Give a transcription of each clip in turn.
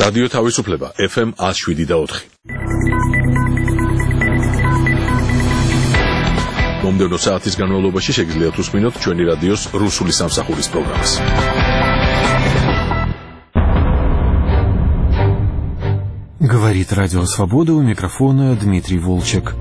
რადიო თავისუფლება FM 107.4. მომდევნო საათის განმავლობაში შეგიძლიათ უსმინოთ ჩვენი რადიოს რუსული სამსახურის პროგრამას. Говорит Радио Свобода, у микрофона Дмитрий Волчек.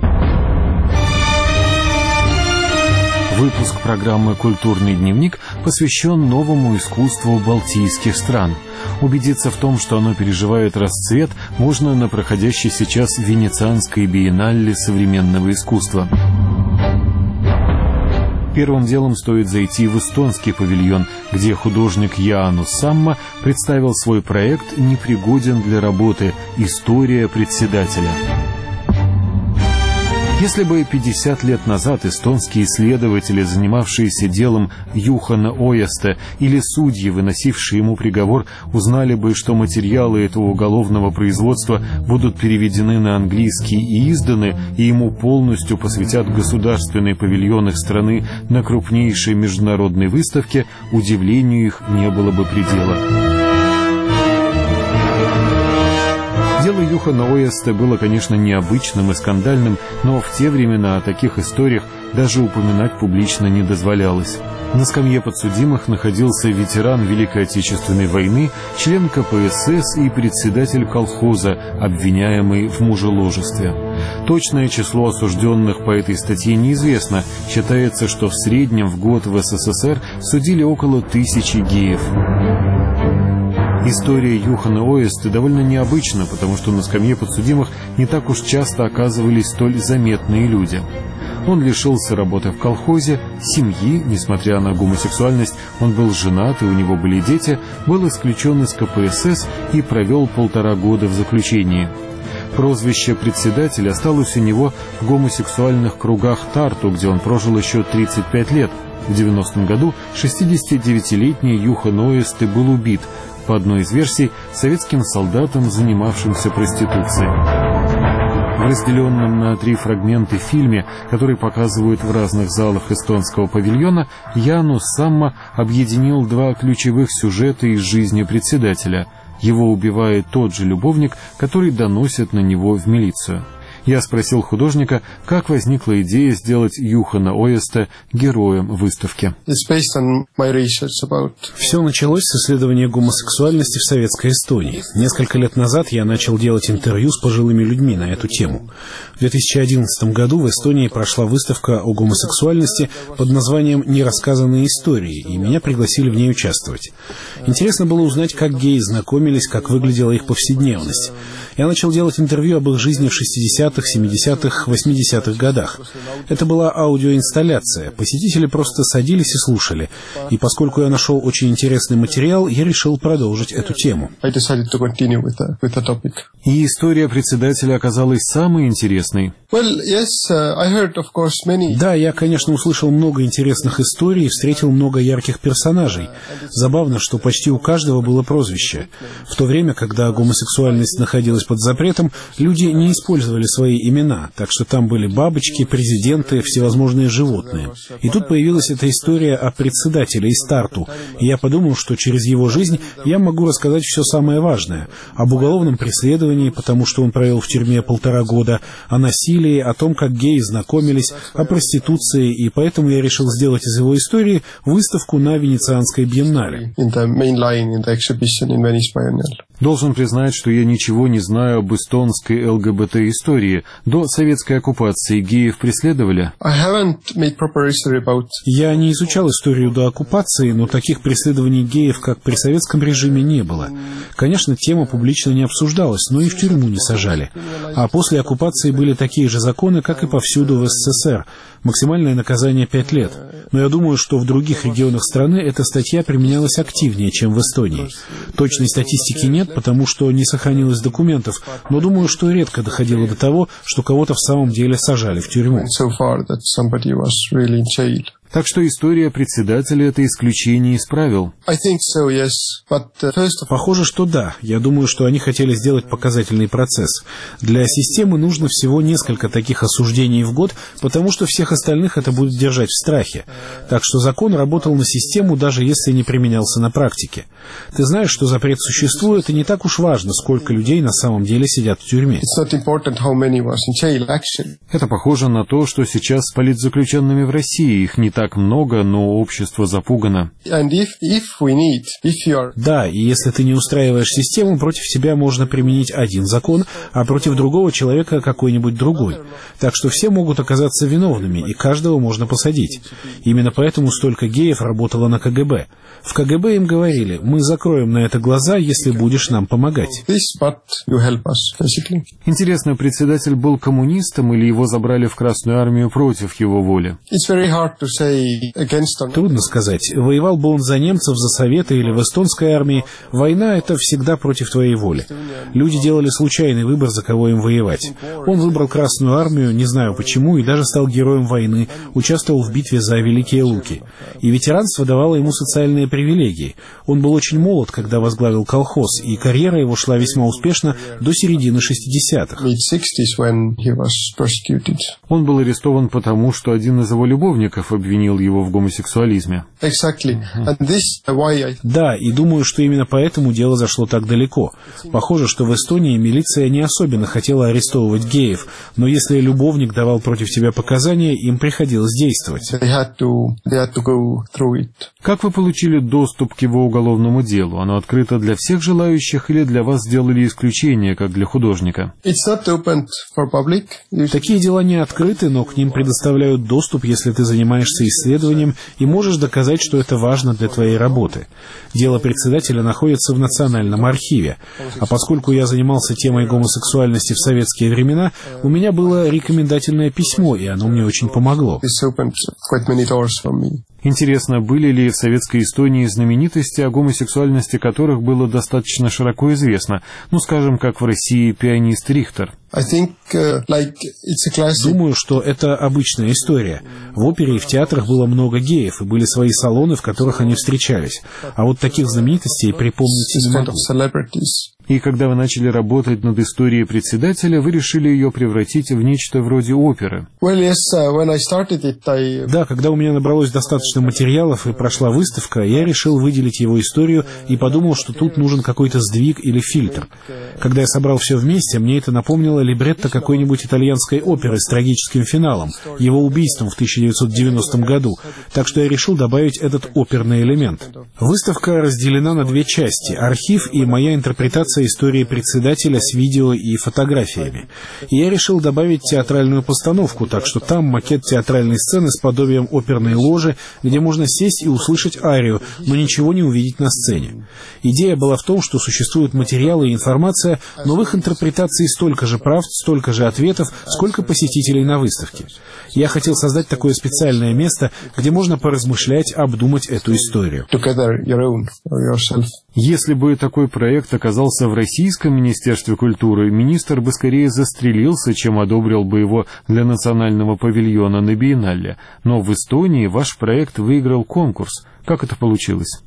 Выпуск программы «Культурный дневник» посвящен новому искусству балтийских стран. Убедиться в том, что оно переживает расцвет, можно на проходящей сейчас Венецианской биеннале современного искусства. Первым делом стоит зайти в эстонский павильон, где художник Jānis Samma представил свой проект «Непригоден для работы. История председателя». Если бы 50 лет назад эстонские исследователи, занимавшиеся делом Юхана Ояста, или судьи, выносившие ему приговор, узнали бы, что материалы этого уголовного производства будут переведены на английский и изданы, и ему полностью посвятят государственный павильон их страны на крупнейшей международной выставке, удивлению их не было бы предела. Дело Юхана Ояста было, конечно, необычным и скандальным, но в те времена о таких историях даже упоминать публично не дозволялось. На скамье подсудимых находился ветеран Великой Отечественной войны, член КПСС и председатель колхоза, обвиняемый в мужеложестве. Точное число осужденных по этой статье неизвестно. Считается, что в среднем в год в СССР судили около 1000 геев. История Юхана Ояста довольно необычна, потому что на скамье подсудимых не так уж часто оказывались столь заметные люди. Он лишился работы в колхозе, семьи, несмотря на гомосексуальность, он был женат и у него были дети, был исключен из КПСС и провел 1,5 года в заключении. Прозвище председателя осталось у него в гомосексуальных кругах Тарту, где он прожил еще 35 лет. В 90-м году 69-летний Юхан Ояста был убит, по одной из версий, советским солдатом, занимавшимся проституцией. В разделенном на 3 фрагменты фильме, который показывают в разных залах эстонского павильона, Jānis Samma объединил 2 ключевых сюжета из жизни председателя. Его убивает тот же любовник, который доносит на него в милицию. Я спросил художника, как возникла идея сделать Юхана Ояста героем выставки. Все началось с исследования гомосексуальности в советской Эстонии. Несколько лет назад я начал делать интервью с пожилыми людьми на эту тему. В 2011 году в Эстонии прошла выставка о гомосексуальности под названием «Нерассказанные истории», и меня пригласили в ней участвовать. Интересно было узнать, как геи знакомились, как выглядела их повседневность. Я начал делать интервью об их жизни в 60-х, 70-х, 80-х годах. Это была аудиоинсталляция. Посетители просто садились и слушали. И поскольку я нашел очень интересный материал, я решил продолжить эту тему. И история председателя оказалась самой интересной. Да, я, конечно, услышал много интересных историй и встретил много ярких персонажей. Забавно, что почти у каждого было прозвище. В то время, когда гомосексуальность находилась под запретом, люди не использовали свои имена, так что там были бабочки, президенты, всевозможные животные. И тут появилась эта история о председателе из Тарту, и я подумал, что через его жизнь я могу рассказать все самое важное. Об уголовном преследовании, потому что он провел в тюрьме 1,5 года, о насилии, о том, как геи знакомились, о проституции, и поэтому я решил сделать из его истории выставку на Венецианской биеннале. Должен признать, что я ничего не знаю об эстонской ЛГБТ-истории. До советской оккупации геев преследовали? Я не изучал историю до оккупации, но таких преследований геев, как при советском режиме, не было. Конечно, тема публично не обсуждалась, но и в тюрьму не сажали. А после оккупации были такие же законы, как и повсюду в СССР. Максимальное наказание 5 лет. Но я думаю, что в других регионах страны эта статья применялась активнее, чем в Эстонии. Точной статистики нет, потому что не сохранилось документов, но думаю, что редко доходило до того, что кого-то в самом деле сажали в тюрьму. Так что история председателя — это исключение из правил. Похоже, что да. Я думаю, что они хотели сделать показательный процесс. Для системы нужно всего несколько таких осуждений в год, потому что всех остальных это будет держать в страхе. Так что закон работал на систему, даже если не применялся на практике. Ты знаешь, что запрет существует, и не так уж важно, сколько людей на самом деле сидят в тюрьме. Это похоже на то, что сейчас с политзаключенными в России. Их не так много, но общество запугано. Да, и если ты не устраиваешь систему, против тебя можно применить один закон, а против другого человека какой-нибудь другой. Так что все могут оказаться виновными, и каждого можно посадить. Именно поэтому столько геев работало на КГБ. В КГБ им говорили: мы закроем на это глаза, если будешь нам помогать. Интересно, председатель был коммунистом или его забрали в Красную армию против его воли? Трудно сказать. Воевал бы он за немцев, за Советы или в эстонской армии. Война — это всегда против твоей воли. Люди делали случайный выбор, за кого им воевать. Он выбрал Красную армию, не знаю почему, и даже стал героем войны, участвовал в битве за Великие Луки. И ветеранство давало ему социальные привилегии. Он был очень молод, когда возглавил колхоз, и карьера его шла весьма успешно до середины 60-х. Он был арестован потому, что один из его любовников обвинил его в гомосексуализме. Да, и думаю, что именно поэтому дело зашло так далеко. Похоже, что в Эстонии милиция не особенно хотела арестовывать геев, но если любовник давал против тебя показания, им приходилось действовать. Как вы получили доступ к его уголовному делу? Оно открыто для всех желающих или для вас сделали исключение, как для художника? Такие дела не открыты, но к ним предоставляют доступ, если ты занимаешься исследованием и можешь доказать, что это важно для твоей работы. Дело председателя находится в Национальном архиве. А поскольку я занимался темой гомосексуальности в советские времена, у меня было рекомендательное письмо, и оно мне очень помогло. Интересно, были ли в советской Эстонии знаменитости, о гомосексуальности которых было достаточно широко известно? Ну, скажем, как в России пианист Рихтер. Думаю, что это обычная история. В опере и в театрах было много геев, и были свои салоны, в которых они встречались. А вот таких знаменитостей припомнить не могу. И когда вы начали работать над историей председателя, вы решили ее превратить в нечто вроде оперы. Да, когда у меня набралось достаточно материалов и прошла выставка, я решил выделить его историю и подумал, что тут нужен какой-то сдвиг или фильтр. Когда я собрал все вместе, мне это напомнило либретто какой-нибудь итальянской оперы с трагическим финалом, его убийством в 1990 году, так что я решил добавить этот оперный элемент. Выставка разделена на две части — архив и моя интерпретация истории председателя с видео и фотографиями. И я решил добавить театральную постановку, так что там макет театральной сцены с подобием оперной ложи, где можно сесть и услышать арию, но ничего не увидеть на сцене. Идея была в том, что существуют материалы и информация, но в их интерпретации столько же правд, столько же ответов, сколько посетителей на выставке. Я хотел создать такое специальное место, где можно поразмышлять, обдумать эту историю. Если бы такой проект оказался в Российском Министерстве культуры, министр бы скорее застрелился, чем одобрил бы его для национального павильона на Биеннале. Но в Эстонии ваш проект выиграл конкурс. Как это получилось?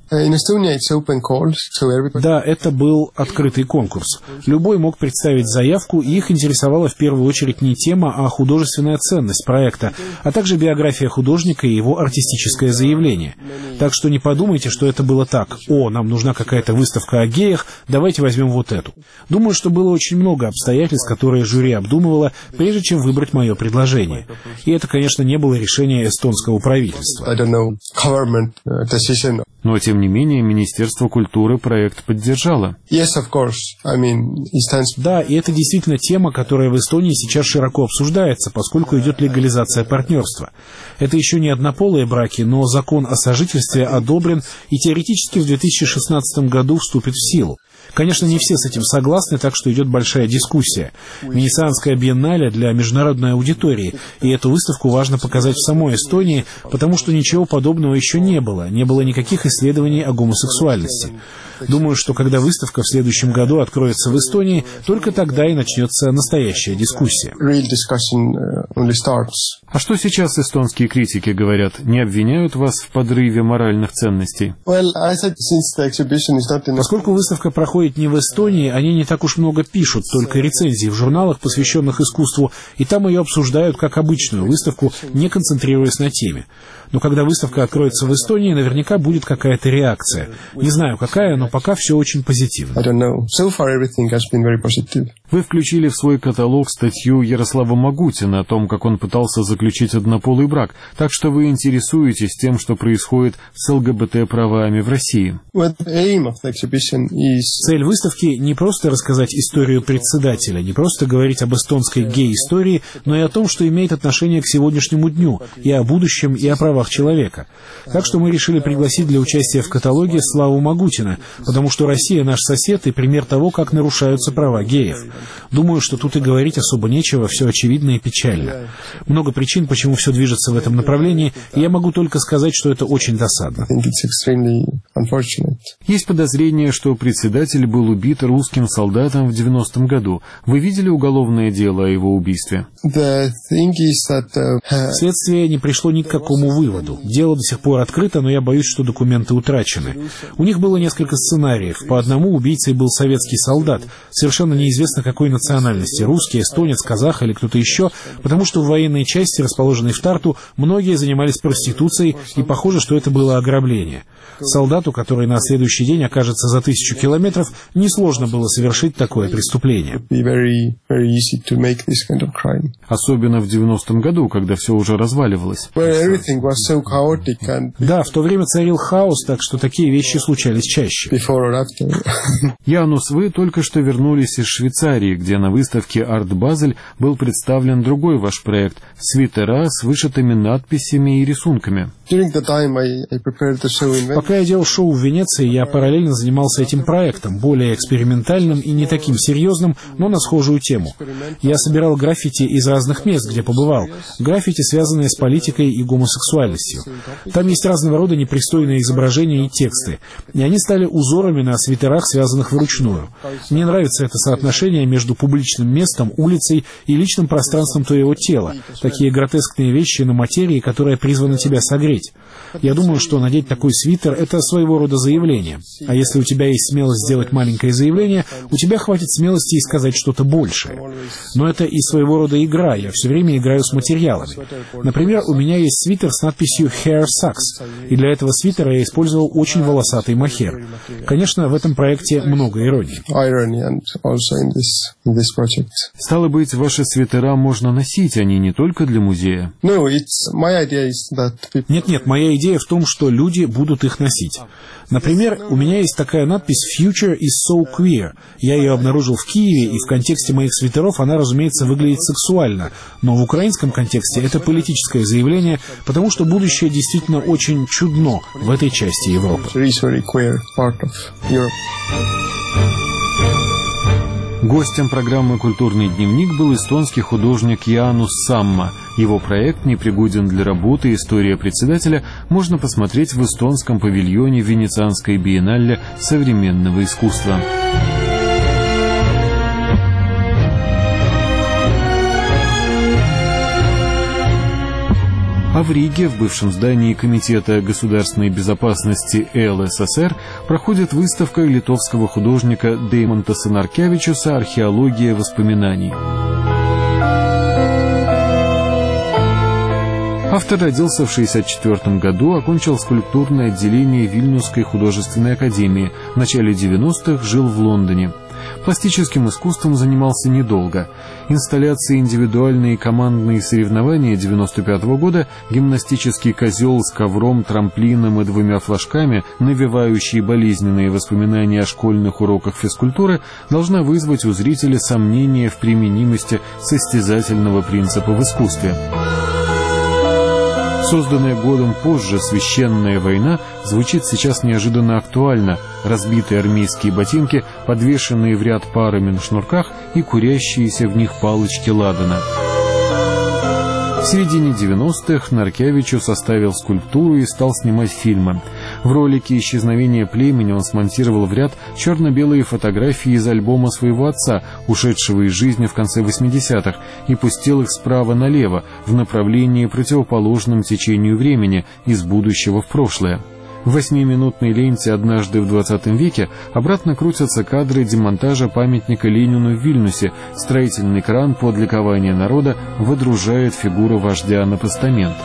Да, это был открытый конкурс. Любой мог представить заявку, и их интересовала в первую очередь не тема, а художественная ценность проекта, а также биография художника и его артистическое заявление. Так что не подумайте, что это было так: «О, нам нужна какая-то выставка о геях, давайте возьмем вот эту». Думаю, что было очень много обстоятельств, которые жюри обдумывало, прежде чем выбрать мое предложение. И это, конечно, не было решение эстонского правительства. Но, тем не менее, Министерство культуры проект поддержало. Да, и это действительно тема, которая в Эстонии сейчас широко обсуждается, поскольку идет легализация партнерства. Это еще не однополые браки, но закон о сожительстве одобрен и теоретически в 2016 году вступит в силу. Конечно, не все с этим согласны, так что идет большая дискуссия. Венецианская биеннале для международной аудитории, и эту выставку важно показать в самой Эстонии, потому что ничего подобного еще не было никаких исследований о гомосексуальности. Думаю, что когда выставка в следующем году откроется в Эстонии, только тогда и начнется настоящая дискуссия. А что сейчас эстонские критики говорят? Не обвиняют вас в подрыве моральных ценностей? Поскольку выставка проходит не в Эстонии, они не так уж много пишут, только рецензии в журналах, посвященных искусству, и там ее обсуждают как обычную выставку, не концентрируясь на теме. Но когда выставка откроется в Эстонии, наверняка будет какая-то реакция. Не знаю, какая, но пока все очень позитивно. Вы включили в свой каталог статью Ярослава Магутина о том, как он пытался заключить однополый брак, так что вы интересуетесь тем, что происходит с ЛГБТ-правами в России. Цель выставки не просто рассказать историю председателя, не просто говорить об эстонской гей-истории, но и о том, что имеет отношение к сегодняшнему дню, и о будущем, и о правах человека. Так что мы решили пригласить для участия в каталоге Славу Магутина, потому что Россия наш сосед и пример того, как нарушаются права геев. Думаю, что тут и говорить особо нечего, все очевидно и печально. Много причин, почему все движется в этом направлении, и я могу только сказать, что это очень досадно. Есть подозрение, что председатель был убит русским солдатом в 90-м году. Вы видели уголовное дело о его убийстве? Следствие не пришло ни к какому выводу. Дело до сих пор открыто, но я боюсь, что документы утрачены. У них было несколько сценариев. По одному убийцей был советский солдат, совершенно неизвестно какой национальности, русский, эстонец, казах или кто-то еще, потому что в военной части, расположенной в Тарту, многие занимались проституцией, и похоже, что это было ограбление. Солдату, который на следующий день окажется за 1000 километров, несложно было совершить такое преступление. Особенно в 90-м году, когда все уже разваливалось. Да, в то время царил хаос, так что такие вещи случались чаще. Янус, вы только что вернулись из Швейцарии, где на выставке Art Basel был представлен другой ваш проект — свитера с вышитыми надписями и рисунками. Пока я делал шоу в Венеции, я параллельно занимался этим проектом, более экспериментальным и не таким серьезным, но на схожую тему. Я собирал граффити из разных мест, где побывал. Граффити, связанные с политикой и гомосексуальностью. Там есть разного рода непристойные изображения и тексты. И они стали узорами на свитерах, связанных вручную. Мне нравится это соотношение между публичным местом, улицей и личным пространством твоего тела. Такие гротескные вещи на материи, которая призвана тебя согреть. Я думаю, что надеть такой свитер — это своего рода заявление. А если у тебя есть смелость сделать маленькое заявление, у тебя хватит смелости и сказать что-то большее. Но это и своего рода игра. Я все время играю с материалами. Например, у меня есть свитер с надписью «Hair Sucks», и для этого свитера я использовал очень волосатый мохер. Конечно, в этом проекте много иронии. Стало быть, ваши свитера можно носить, они не только для музея? Нет, моя идея в том, что люди будут их носить. Например, у меня есть такая надпись «Future is so queer». Я ее обнаружил в Киеве, и в контексте моих свитеров она, разумеется, выглядит сексуально. Но в украинском контексте это политическое заявление, потому что будущее действительно очень чудно в этой части Европы. Гостем программы «Культурный дневник» был эстонский художник Янус Самма. Его проект «Непригоден для работы. История председателя» можно посмотреть в эстонском павильоне Венецианской биеннале современного искусства. А в Риге, в бывшем здании Комитета государственной безопасности ЛССР, проходит выставка литовского художника Деймонта Санаркевичуса «Археология воспоминаний». Автор родился в 1964 году, окончил скульптурное отделение Вильнюсской художественной академии. В начале 90-х жил в Лондоне. Пластическим искусством занимался недолго. Инсталляции индивидуальные и командные соревнования 1995 года, гимнастический козел с ковром, трамплином и 2 флажками, навевающие болезненные воспоминания о школьных уроках физкультуры, должна вызвать у зрителя сомнения в применимости состязательного принципа в искусстве. Созданная годом позже «Священная война» звучит сейчас неожиданно актуально. Разбитые армейские ботинки, подвешенные в ряд парами на шнурках и курящиеся в них палочки ладана. В середине 90-х Наркевичу составил скульптуру и стал снимать фильмы. В ролике «Исчезновение племени» он смонтировал в ряд черно-белые фотографии из альбома своего отца, ушедшего из жизни в конце 80-х, и пустил их справа налево, в направлении противоположном течению времени, из будущего в прошлое. В 8-минутной ленте «Однажды в 20 веке» обратно крутятся кадры демонтажа памятника Ленину в Вильнюсе. Строительный кран под ликование народа водружает фигуру вождя на постамент.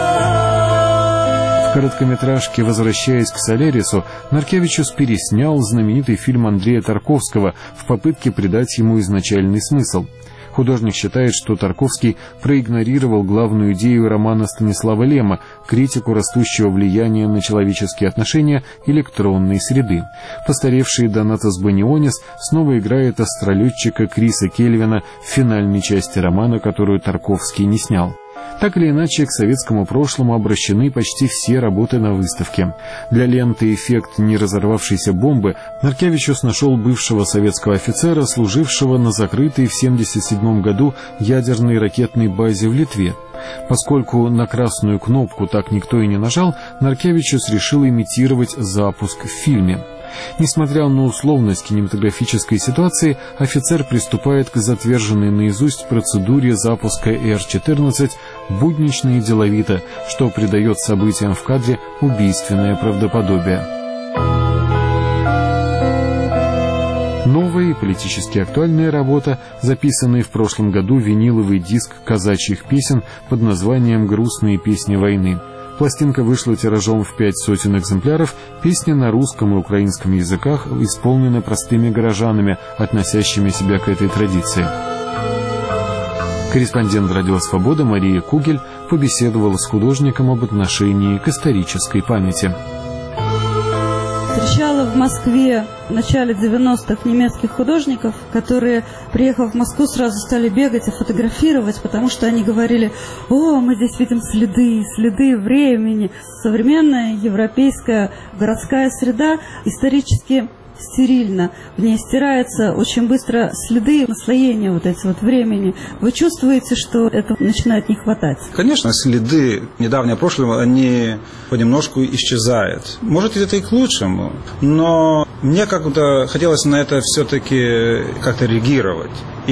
В короткометражке «Возвращаясь к Солярису» Наркевичус переснял знаменитый фильм Андрея Тарковского в попытке придать ему изначальный смысл. Художник считает, что Тарковский проигнорировал главную идею романа Станислава Лема — критику растущего влияния на человеческие отношения электронной среды. Постаревший Донатас Банионис снова играет астролетчика Криса Кельвина в финальной части романа, которую Тарковский не снял. Так или иначе, к советскому прошлому обращены почти все работы на выставке. Для ленты «Эффект неразорвавшейся бомбы» Наркевичус нашел бывшего советского офицера, служившего на закрытой в 1977 году ядерной ракетной базе в Литве. Поскольку на красную кнопку так никто и не нажал, Наркевичус решил имитировать запуск в фильме. Несмотря на условность кинематографической ситуации, офицер приступает к затверженной наизусть процедуре запуска Р-14 буднично и деловито, что придает событиям в кадре убийственное правдоподобие. Новая и политически актуальная работа, записанный в прошлом году виниловый диск казачьих песен под названием «Грустные песни войны». Пластинка вышла тиражом в 500 экземпляров, песни на русском и украинском языках исполнены простыми горожанами, относящими себя к этой традиции. Корреспондент «Радио Свобода» Мария Кугель побеседовала с художником об отношении к исторической памяти. Встречала в Москве в начале 90-х немецких художников, которые, приехав в Москву, сразу стали бегать и фотографировать, потому что они говорили: «О, мы здесь видим следы времени». Современная европейская городская среда исторически стерильно. В ней стираются очень быстро следы наслоения вот эти вот времени. Вы чувствуете, что это начинает не хватать? Конечно, следы недавнего прошлого, они понемножку исчезают. Может, это и к лучшему, но мне как-то хотелось на это все-таки как-то реагировать.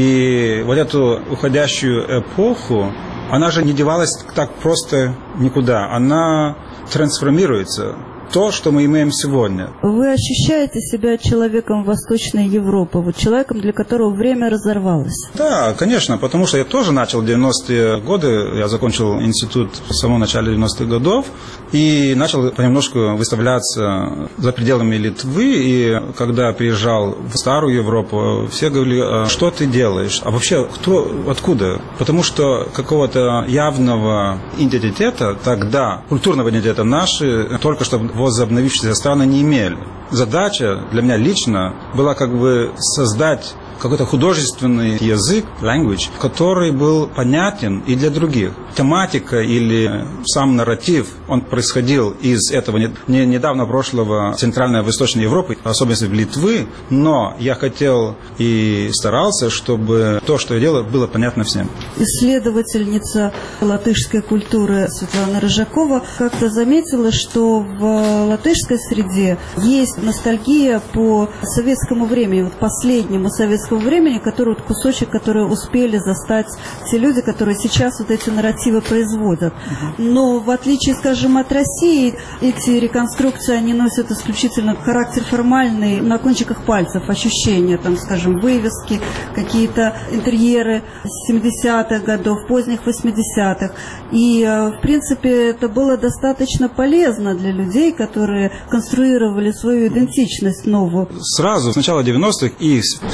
И вот эту уходящую эпоху, она же не девалась так просто никуда. Она трансформируется. То, что мы имеем сегодня. Вы ощущаете себя человеком Восточной Европы, вот человеком, для которого время разорвалось? Да, конечно, потому что я тоже начал в 90-е годы, я закончил институт в самом начале 90-х годов, и начал понемножку выставляться за пределами Литвы, и когда приезжал в Старую Европу, все говорили: что ты делаешь? А вообще, кто, откуда? Потому что какого-то явного идентитета тогда, культурного идентитета наши, только что возобновившиеся страны не имели. Задача для меня лично была как бы создать какой-то художественный язык, language, который был понятен и для других. Тематика или сам нарратив, он происходил из этого недавно прошлого Центральной и Восточной Европы, особенно в Литвы, но я хотел и старался, чтобы то, что я делал, было понятно всем. Исследовательница латышской культуры Светлана Рыжакова как-то заметила, что в латышской среде есть ностальгия по советскому времени, вот последнему советскому времени, который вот кусочек, который успели застать те люди, которые сейчас вот эти нарративы производят. Но в отличие, скажем, от России, эти реконструкции, они носят исключительно характер формальный, на кончиках пальцев ощущения, там, скажем, вывески, какие-то интерьеры 70-х годов, поздних 80-х. И, в принципе, это было достаточно полезно для людей, которые конструировали свою идентичность новую. Сразу с начала 90-х и в середине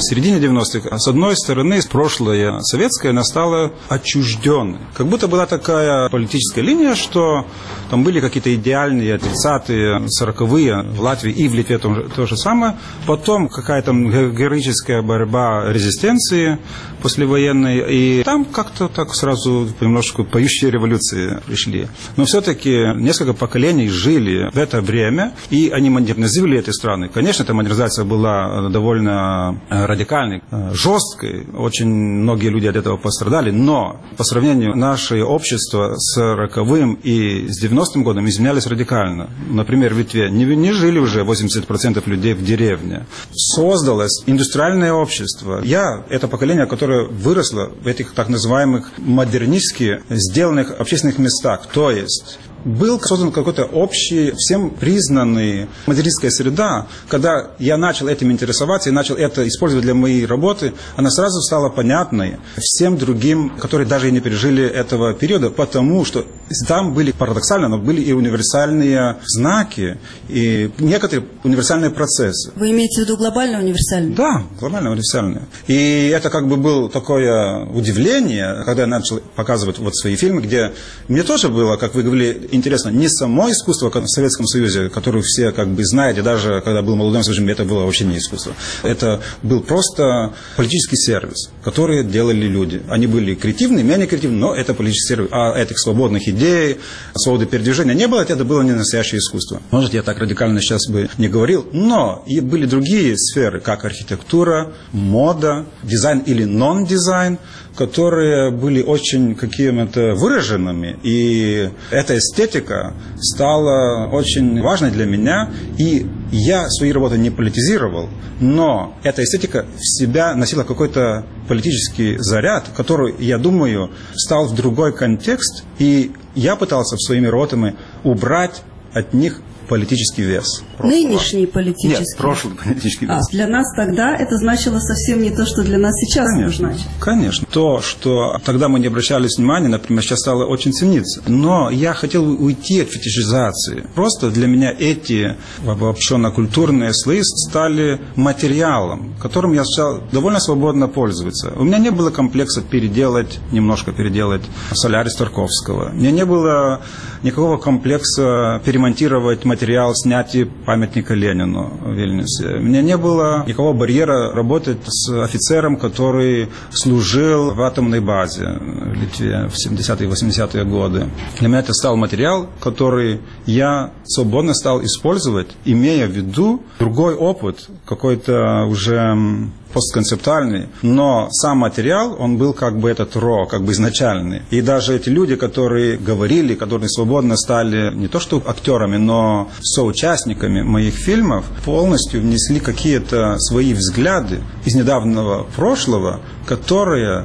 90-х, с одной стороны, прошлое советское настало отчужденной. Как будто была такая политическая линия, что там были какие-то идеальные 30-е, 40-е в Латвии и в Литве то же самое. Потом какая-то героическая борьба резистенции послевоенной. И там как-то так сразу немножко поющие революции пришли. Но все-таки несколько поколений жили в это время, и они модернизировали эти страны. Конечно, эта модернизация была довольно радикальной, жесткой. Очень многие люди от этого пострадали. Но по сравнению наше общество с 40-м и с 90-м годом изменялись радикально. Например, в Литве не жили уже 80% людей в деревне. Создалось индустриальное общество. Это поколение, которое выросло в этих так называемых модернистски сделанных общественных местах. То есть был создан какой-то общий, всем признанный модернистская среда. Когда я начал этим интересоваться и начал это использовать для моей работы, она сразу стала понятной всем другим, которые даже и не пережили этого периода, потому что там были, парадоксально, но были и универсальные знаки, и некоторые универсальные процессы. Вы имеете в виду глобально универсальные? Да, глобально универсальные. И это как бы было такое удивление, когда я начал показывать вот свои фильмы, где мне тоже было, как вы говорили, интересно, не само искусство в Советском Союзе, которое все как бы знаете, даже когда был молодым режимом, это было вообще не искусство. Это был просто политический сервис, который делали люди. Они были креативны, менее креативны, но это политический сервис. А этих свободных идей, свободы передвижения не было, это было не настоящее искусство. Может, я так радикально сейчас бы не говорил, но и были другие сферы, как архитектура, мода, дизайн или нон-дизайн, которые были очень какими-то выраженными, и эта эстетика стала очень важной для меня, и я свои работы не политизировал, но эта эстетика в себя носила какой-то политический заряд, который, я думаю, стал в другой контекст, и я пытался своими работами убрать от них политический вес. Нынешний политический? Нет, прошлый политический вес. Для нас тогда это значило совсем не то, что для нас сейчас значит. Конечно. То, что тогда мы не обращали внимания, например, сейчас стало очень цениться. Но я хотел уйти от фетишизации. Просто для меня эти обобщенно-культурные слои стали материалом, которым я стал довольно свободно пользоваться. У меня не было комплекса немножко переделать «Солярис» Тарковского. У меня не было никакого комплекса перемонтировать материал снятия памятника Ленину в Вильнюсе. У меня не было никакого барьера работать с офицером, который служил в атомной базе в Литве в 70-е и 80-е годы. Для меня это стал материал, который я свободно стал использовать, имея в виду другой опыт, какой-то уже постконцептуальный, но сам материал, он был как бы этот как бы изначальный. И даже эти люди, которые говорили, которые свободно стали не то что актерами, но соучастниками моих фильмов, полностью внесли какие-то свои взгляды из недавнего прошлого, которые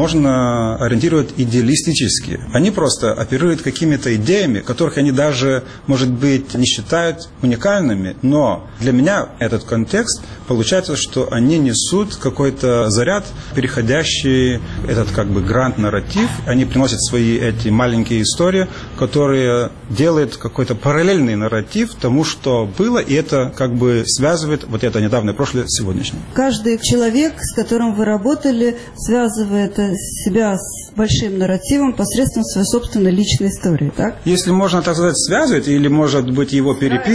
можно ориентировать идеалистически. Они просто оперируют какими-то идеями, которых они даже, может быть, не считают уникальными, но для меня этот контекст получается, что они несут какой-то заряд, переходящий этот как бы гранд-нарратив. Они приносят свои эти маленькие истории, которые делают какой-то параллельный нарратив тому, что было, и это как бы связывает вот это недавнее прошлое с сегодняшним. Каждый человек, с которым вы работали, связывает себя с большим нарративом посредством своей собственной личной истории, так? Если можно так сказать, связывает, или, может быть, его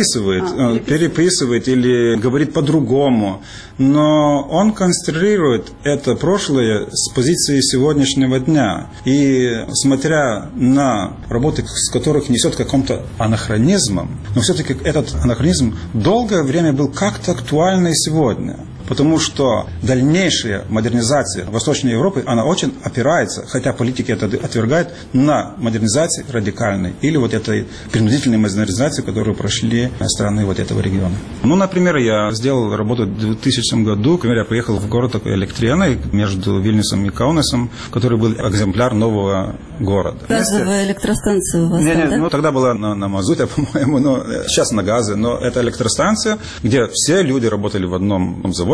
переписывает или говорит по-другому, но он конструирует это прошлое с позиции сегодняшнего дня. И смотря на работы, с которых несет каким-то анахронизмом, но все-таки этот анахронизм долгое время был как-то актуальный сегодня. Потому что дальнейшая модернизация Восточной Европы, она очень опирается, хотя политики это отвергают, на модернизации радикальной или вот этой принудительной модернизации, которую прошли страны вот этого региона. Ну, например, я сделал работу в 2000 году. Например, я приехал в город такой Электрена между Вильнюсом и Каунасом, который был экземпляр нового города. Газовая электростанция у вас там, да? Ну, тогда была на мазуте, по-моему, но сейчас на газе. Но это электростанция, где все люди работали в одном заводе,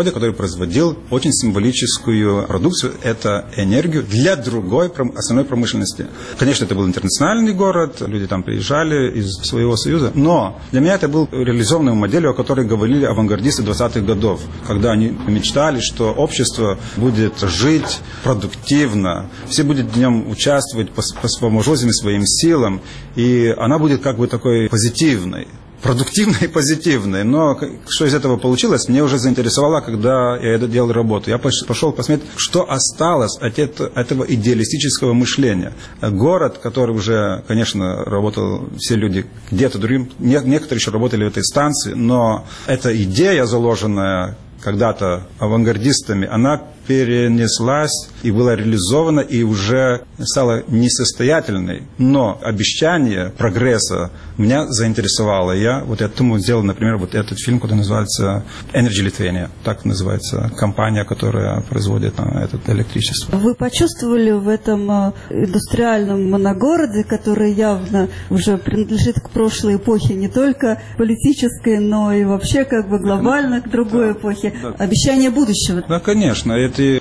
заводе, который производил очень символическую продукцию, это энергию для другой основной промышленности. Конечно, это был интернациональный город, люди там приезжали из своего союза, но для меня это был реализованной моделью, о которой говорили авангардисты 20-х годов, когда они мечтали, что общество будет жить продуктивно, все будут в нем участвовать по возможностям, своим силам, и она будет как бы такой позитивной. Продуктивной и позитивной, но что из этого получилось, мне уже заинтересовало, когда я делал работу. Я пошел посмотреть, что осталось от этого идеалистического мышления. Город, который уже, конечно, работал все люди где-то другим, некоторые еще работали в этой станции, но эта идея, заложенная когда-то авангардистами, она перенеслась и была реализована, и уже стала несостоятельной. Но обещание прогресса меня заинтересовало. Я вот этому сделал, например, вот этот фильм, который называется Energy Lithuania. Так называется компания, которая производит это электричество. Вы почувствовали в этом индустриальном моногороде, который явно уже принадлежит к прошлой эпохе, не только политической, но и вообще как бы глобально к другой эпохе, обещание будущего? Да, конечно. Эти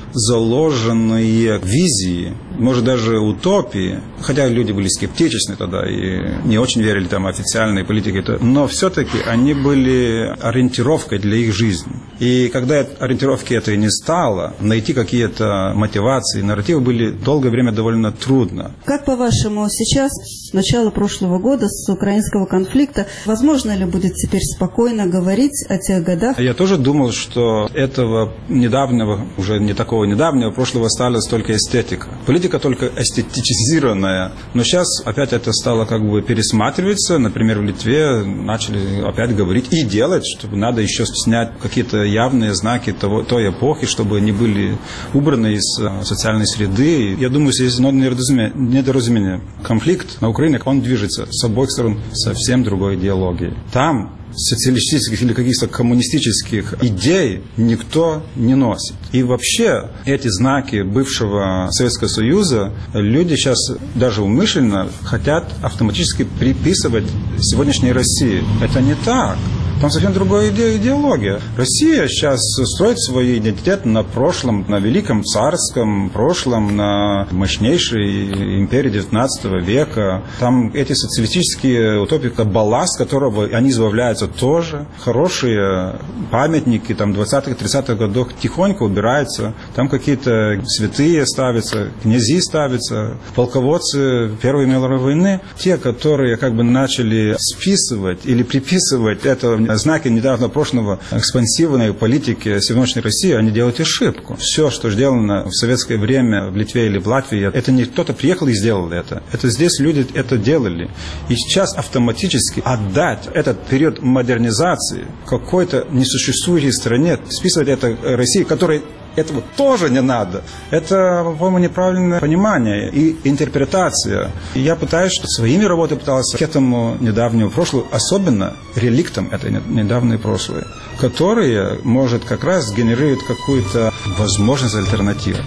заложенные визии, может, даже утопии, хотя люди были скептичны тогда и не очень верили там официальной политике, но все-таки они были ориентировкой для их жизни. И когда ориентировки этой не стало, найти какие-то мотивации, нарративы были долгое время довольно трудно. Как, по-вашему, сейчас, с начала прошлого года, с украинского конфликта, возможно ли будет теперь спокойно говорить о тех годах? Я тоже думал, что этого недавнего, уже не такого недавнего прошлого осталась только эстетика. Политика только эстетизированная. Но сейчас опять это стало как бы пересматриваться. Например, в Литве начали опять говорить и делать, чтобы надо еще снять какие-то явные знаки той эпохи, чтобы они были убраны из социальной среды. Я думаю, здесь недоразумение. Конфликт на Украине, он движется с обоих сторон совсем другой идеологией. Там социалистических или каких-то коммунистических идей никто не носит. И вообще эти знаки бывшего Советского Союза люди сейчас даже умышленно хотят автоматически приписывать сегодняшней России. Это не так. Там совсем другая идеология. Россия сейчас строит свой идентитет на прошлом, на великом царском прошлом, на мощнейшей империи XIX века. Там эти социалистические утопии, это балласт, которого они избавляются тоже. Хорошие памятники там 20-х, 30-х годов тихонько убираются. Там какие-то святые ставятся, князи ставятся, полководцы Первой мировой войны. Те, которые как бы начали списывать или приписывать это знаки недавно прошлого экспансивной политики Северной России, они делают ошибку. Все, что сделано в советское время в Литве или в Латвии, это не кто-то приехал и сделал это. Это здесь люди это делали. И сейчас автоматически отдать этот период модернизации какой-то несуществующей стране, списывать это России, которой этого тоже не надо. Это, по-моему, неправильное понимание и интерпретация. И я пытаюсь, что своими работами пытался к этому недавнему прошлому, особенно реликтам этой недавней прошлой, которые, может, как раз генерируют какую-то возможность альтернативы.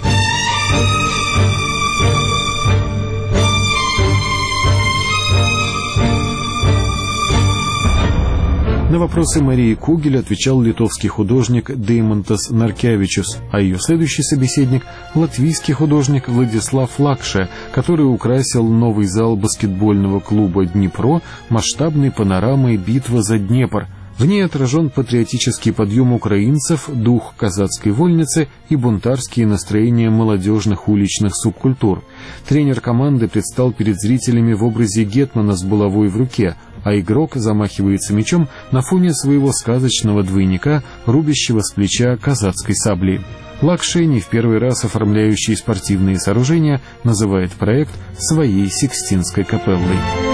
На вопросы Марии Кугель отвечал литовский художник Деймантас Наркевичус, а ее следующий собеседник – латвийский художник Владислав Лакше, который украсил новый зал баскетбольного клуба «Днепро» масштабной панорамой «Битва за Днепр». В ней отражен патриотический подъем украинцев, дух казацкой вольницы и бунтарские настроения молодежных уличных субкультур. Тренер команды предстал перед зрителями в образе гетмана с булавой в руке, а игрок замахивается мечом на фоне своего сказочного двойника, рубящего с плеча казацкой сабли. Лакше, не в первый раз оформляющий спортивные сооружения, называет проект своей Сикстинской капеллой.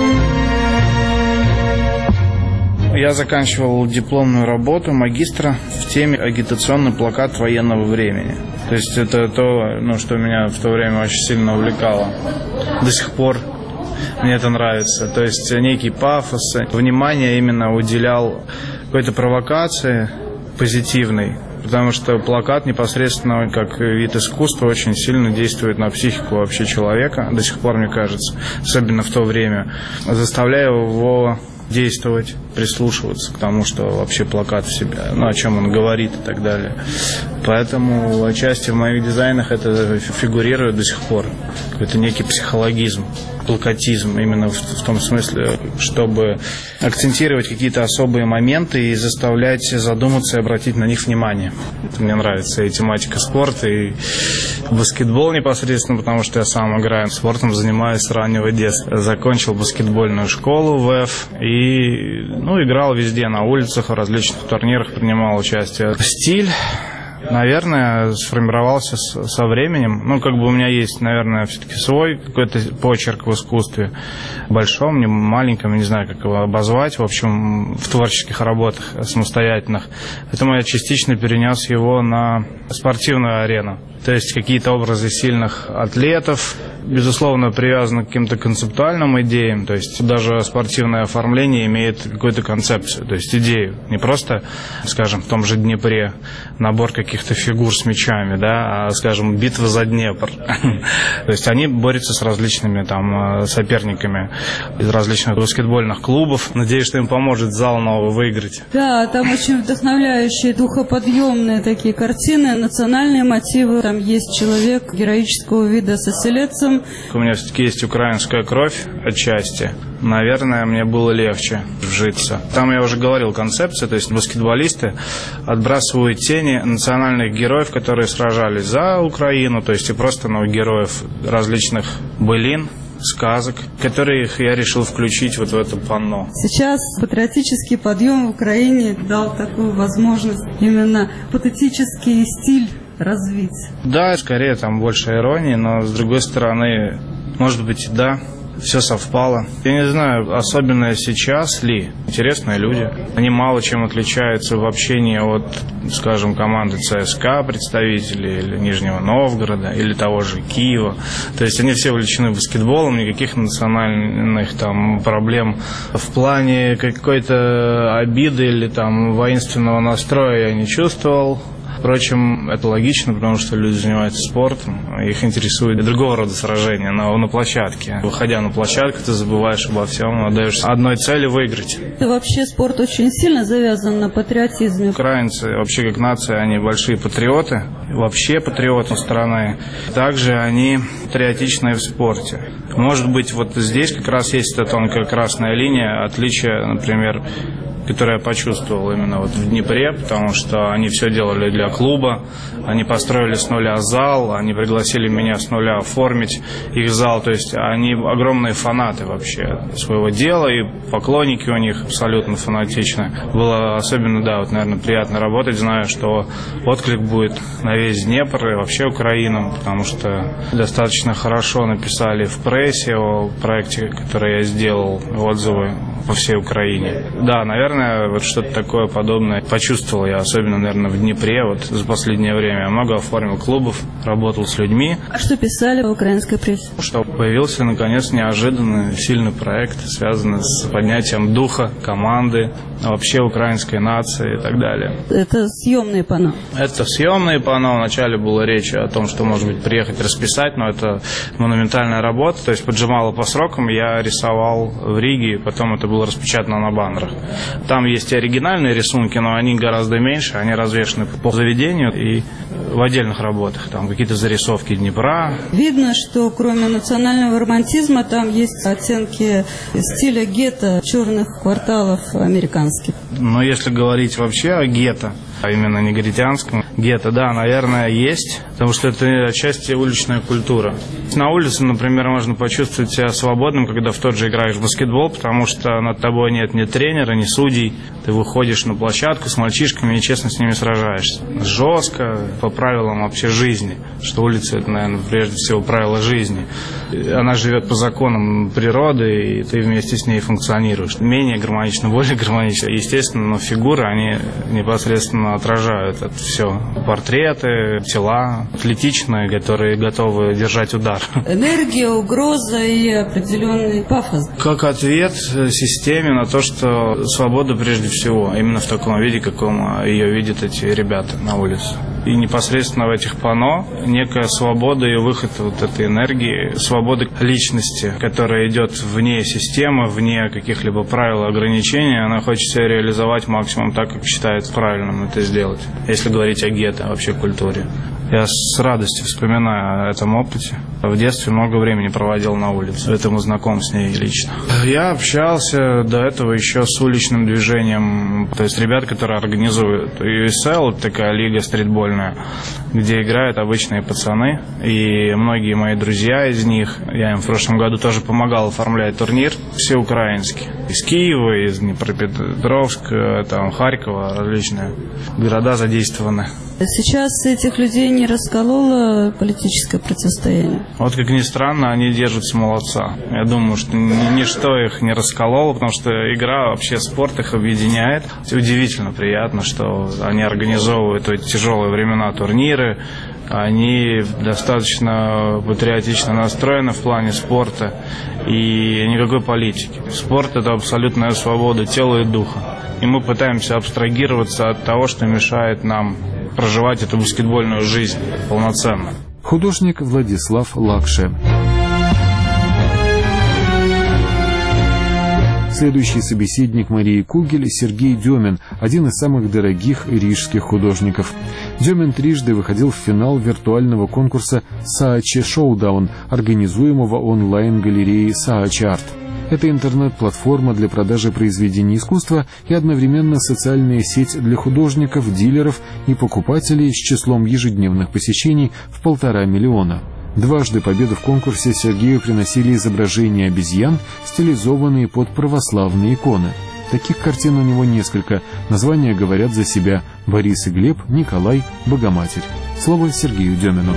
Я заканчивал дипломную работу магистра в теме агитационный плакат военного времени. То есть это то, что меня в то время очень сильно увлекало. До сих пор мне это нравится. То есть некий пафос, внимание именно уделял какой-то провокации позитивной. Потому что плакат непосредственно, как вид искусства, очень сильно действует на психику вообще человека, до сих пор, мне кажется, особенно в то время, заставляя его действовать, прислушиваться к тому, что вообще плакат в себя, о чем он говорит и так далее. Поэтому отчасти в моих дизайнах это фигурирует до сих пор. Это некий психологизм, плакатизм, именно в том смысле, чтобы акцентировать какие-то особые моменты и заставлять задуматься и обратить на них внимание. Мне нравится и тематика спорта, и баскетбол непосредственно, потому что я сам играю спортом, занимаюсь с раннего детства. Закончил баскетбольную школу ВЭФ и играл везде, на улицах, в различных турнирах принимал участие. Стиль, наверное, сформировался со временем. У меня есть, наверное, все-таки свой какой-то почерк в искусстве. Большом, не маленьком, не знаю, как его обозвать. В общем, в творческих работах самостоятельных. Поэтому я частично перенес его на спортивную арену. То есть какие-то образы сильных атлетов, безусловно, привязаны к каким-то концептуальным идеям. То есть даже спортивное оформление имеет какую-то концепцию, то есть идею. Не просто, скажем, в том же Днепре набор каких-то фигур с мячами, а, скажем, битва за Днепр. То есть они борются с различными соперниками из различных баскетбольных клубов. Надеюсь, что им поможет зал новый выиграть. Да, там очень вдохновляющие, духоподъемные такие картины, национальные мотивы. Там есть человек героического вида с оселедцем. У меня все-таки есть украинская кровь отчасти. Наверное, мне было легче вжиться. Там я уже говорил концепция, то есть баскетболисты отбрасывают тени национальных героев, которые сражались за Украину, то есть и просто героев различных былин, сказок, которые я решил включить в это панно. Сейчас патриотический подъем в Украине дал такую возможность именно патетический стиль развить. Да, скорее там больше иронии, но с другой стороны, может быть, да, все совпало. Я не знаю, особенно сейчас ли, интересные люди. Они мало чем отличаются в общении от, скажем, команды ЦСКА, представителей, или Нижнего Новгорода, или того же Киева. То есть они все увлечены баскетболом, никаких национальных проблем в плане какой-то обиды или воинственного настроя я не чувствовал. Впрочем, это логично, потому что люди занимаются спортом, их интересует другого рода сражения, но на площадке. Выходя на площадку, ты забываешь обо всем, отдаешься одной цели — выиграть. И вообще спорт очень сильно завязан на патриотизме. Украинцы вообще как нация, они большие патриоты, вообще патриоты страны. Также они патриотичны в спорте. Может быть, здесь как раз есть эта тонкая красная линия, отличие, например, которое я почувствовал именно в Днепре, потому что они все делали для клуба, они построили с нуля зал, они пригласили меня с нуля оформить их зал, то есть они огромные фанаты вообще своего дела, и поклонники у них абсолютно фанатичны. Было особенно, наверное, приятно работать, зная, что отклик будет на весь Днепр и вообще Украину, потому что достаточно хорошо написали в прессе о проекте, который я сделал, отзывы по всей Украине. Да, наверное, что-то такое подобное почувствовал я, особенно, наверное, в Днепре за последнее время. Я много оформил клубов, работал с людьми. А что писали в украинской прессе? Что появился, наконец, неожиданный, сильный проект, связанный с поднятием духа команды, вообще украинской нации и так далее. Это съемные панно? Это съемные панно. Вначале была речь о том, что, может быть, приехать расписать, но это монументальная работа, то есть поджимало по срокам. Я рисовал в Риге, потом это было распечатано на баннерах. Там есть и оригинальные рисунки, но они гораздо меньше, они развешаны по заведению и в отдельных работах. Там какие-то зарисовки Днепра. Видно, что кроме национального романтизма там есть оттенки стиля гетто, черных кварталов американских. Но если говорить вообще о гетто, а именно негритянском гетто, да, наверное, есть, потому что это отчасти уличная культура. На улице, например, можно почувствовать себя свободным, когда в тот же играешь в баскетбол, потому что над тобой нет ни тренера, ни судей. Ты выходишь на площадку с мальчишками и честно с ними сражаешься. Жестко, по правилам вообще жизни. Что улица — это, наверное, прежде всего правила жизни. Она живет по законам природы, и ты вместе с ней функционируешь. Менее гармонично, более гармонично. Естественно, но фигуры, они непосредственно отражают это все. Портреты, тела, атлетичные, которые готовы держать удар. Энергия, угроза и определенный пафос. Как ответ системе на то, что свобода прежде всего, именно в таком виде, каком ее видят эти ребята на улице. И непосредственно в этих панно некая свобода и выход вот этой энергии, свобода личности, которая идет вне системы, вне каких-либо правил и ограничений, она хочет себя реализовать максимум так, как считает правильным это сделать. Если говорить о гетто, вообще культуре. Я с радостью вспоминаю о этом опыте. В детстве много времени проводил на улице, поэтому знаком с ней лично. Я общался до этого еще с уличным движением, то есть ребят, которые организуют USL, такая лига стритбольная, где играют обычные пацаны, и многие мои друзья из них, я им в прошлом году тоже помогал оформлять турнир всеукраинский. Из Киева, из Днепропетровска, там, Харькова, различные города задействованы. Сейчас этих людей не раскололо политическое противостояние? Вот как ни странно, они держатся молодца. Я думаю, что ничто их не раскололо, потому что игра, вообще спорт их объединяет. Удивительно приятно, что они организовывают в эти тяжелые времена турниры. Они достаточно патриотично настроены в плане спорта и никакой политики. Спорт – это абсолютная свобода тела и духа. И мы пытаемся абстрагироваться от того, что мешает нам проживать эту баскетбольную жизнь полноценно. Художник Владислав Лакше. Следующий собеседник Марии Кугель – Сергей Демин, один из самых дорогих рижских художников. Демин трижды выходил в финал виртуального конкурса «Саачи Шоудаун», организуемого онлайн-галереей «Саачи Арт». Это интернет-платформа для продажи произведений искусства и одновременно социальная сеть для художников, дилеров и покупателей с числом ежедневных посещений в 1,5 миллиона. Дважды победу в конкурсе Сергею приносили изображения обезьян, стилизованные под православные иконы. Таких картин у него несколько. Названия говорят за себя: Борис и Глеб, Николай, Богоматерь. Слово Сергею Демину.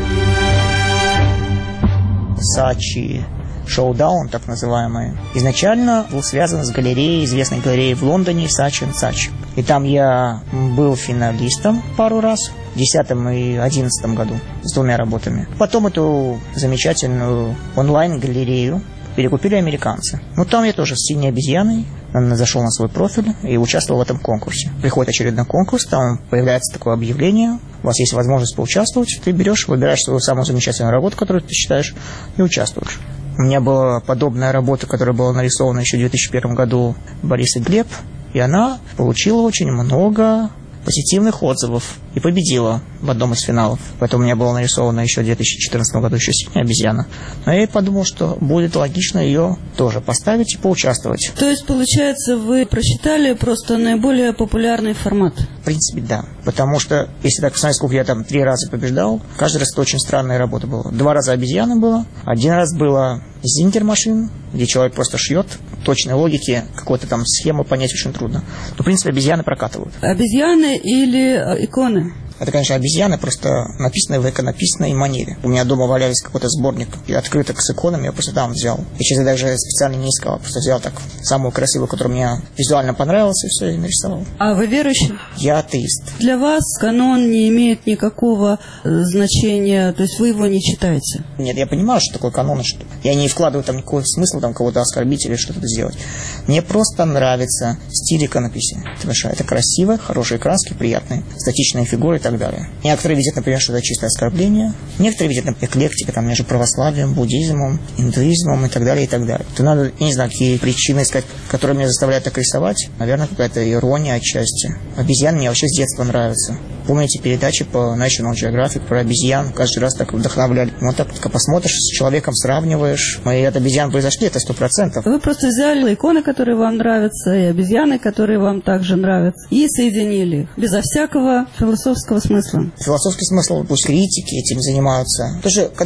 Саачи Шоудаун, так называемый, изначально был связан с галереей, известной галереей в Лондоне, Saatchi & Saatchi. И там я был финалистом пару раз, в 2010 и 2011 году, с 2 работами. Потом эту замечательную онлайн-галерею перекупили американцы. Ну, там я тоже с синей обезьяной зашел на свой профиль и участвовал в этом конкурсе. Приходит очередной конкурс, там появляется такое объявление, у вас есть возможность поучаствовать, ты берешь, выбираешь свою самую замечательную работу, которую ты считаешь, и участвуешь. У меня была подобная работа, которая была нарисована еще в 2001 году, Борис и Глеб, и она получила очень много позитивных отзывов и победила в одном из финалов. Поэтому у меня была нарисована еще в 2014 году еще синяя обезьяна. Но я и подумал, что будет логично ее тоже поставить и поучаствовать. То есть, получается, вы просчитали просто наиболее популярный формат? В принципе, да. Потому что, если так посмотреть, сколько я там 3 раза побеждал, каждый раз это очень странная работа была. 2 раза обезьяна была, 1 раз было зингер-машин, где человек просто шьет. Точной логики, какой-то там схему понять очень трудно. Но, в принципе, обезьяны прокатывают. Обезьяны или иконы? Это, конечно, обезьяны, просто написанные в иконописной манере. У меня дома валялись какой-то сборник открыток с иконами, я просто там взял. И сейчас я даже специально не искал, просто взял так самую красивую, которая мне визуально понравилась, и все, и нарисовал. А вы верующий? Я атеист. Для вас канон не имеет никакого значения, то есть вы его не читаете? Нет, я понимаю, что такое канон, что я не вкладываю там никакой смысл там кого-то оскорбить или что-то сделать. Мне просто нравится стиль иконописи. Это красиво, хорошие краски, приятные, статичные фигуры и так далее. Некоторые видят, например, что это чистое оскорбление. Некоторые видят, например, эклектика там, между православием, буддизмом, индуизмом и так далее, и так далее. То надо, я не знаю, какие причины искать, которые меня заставляют так рисовать. Наверное, какая-то ирония отчасти. Обезьяны мне вообще с детства нравятся. Помните передачи по National Geographic про обезьян? Каждый раз так вдохновляли. Вот так только посмотришь, с человеком сравниваешь. И от обезьян произошли, это 100%. Вы просто взяли иконы, которые вам нравятся, и обезьяны, которые вам также нравятся, и соединили их безо всякого философского смысла. Философский смысл, пусть критики этим занимаются. Тоже, когда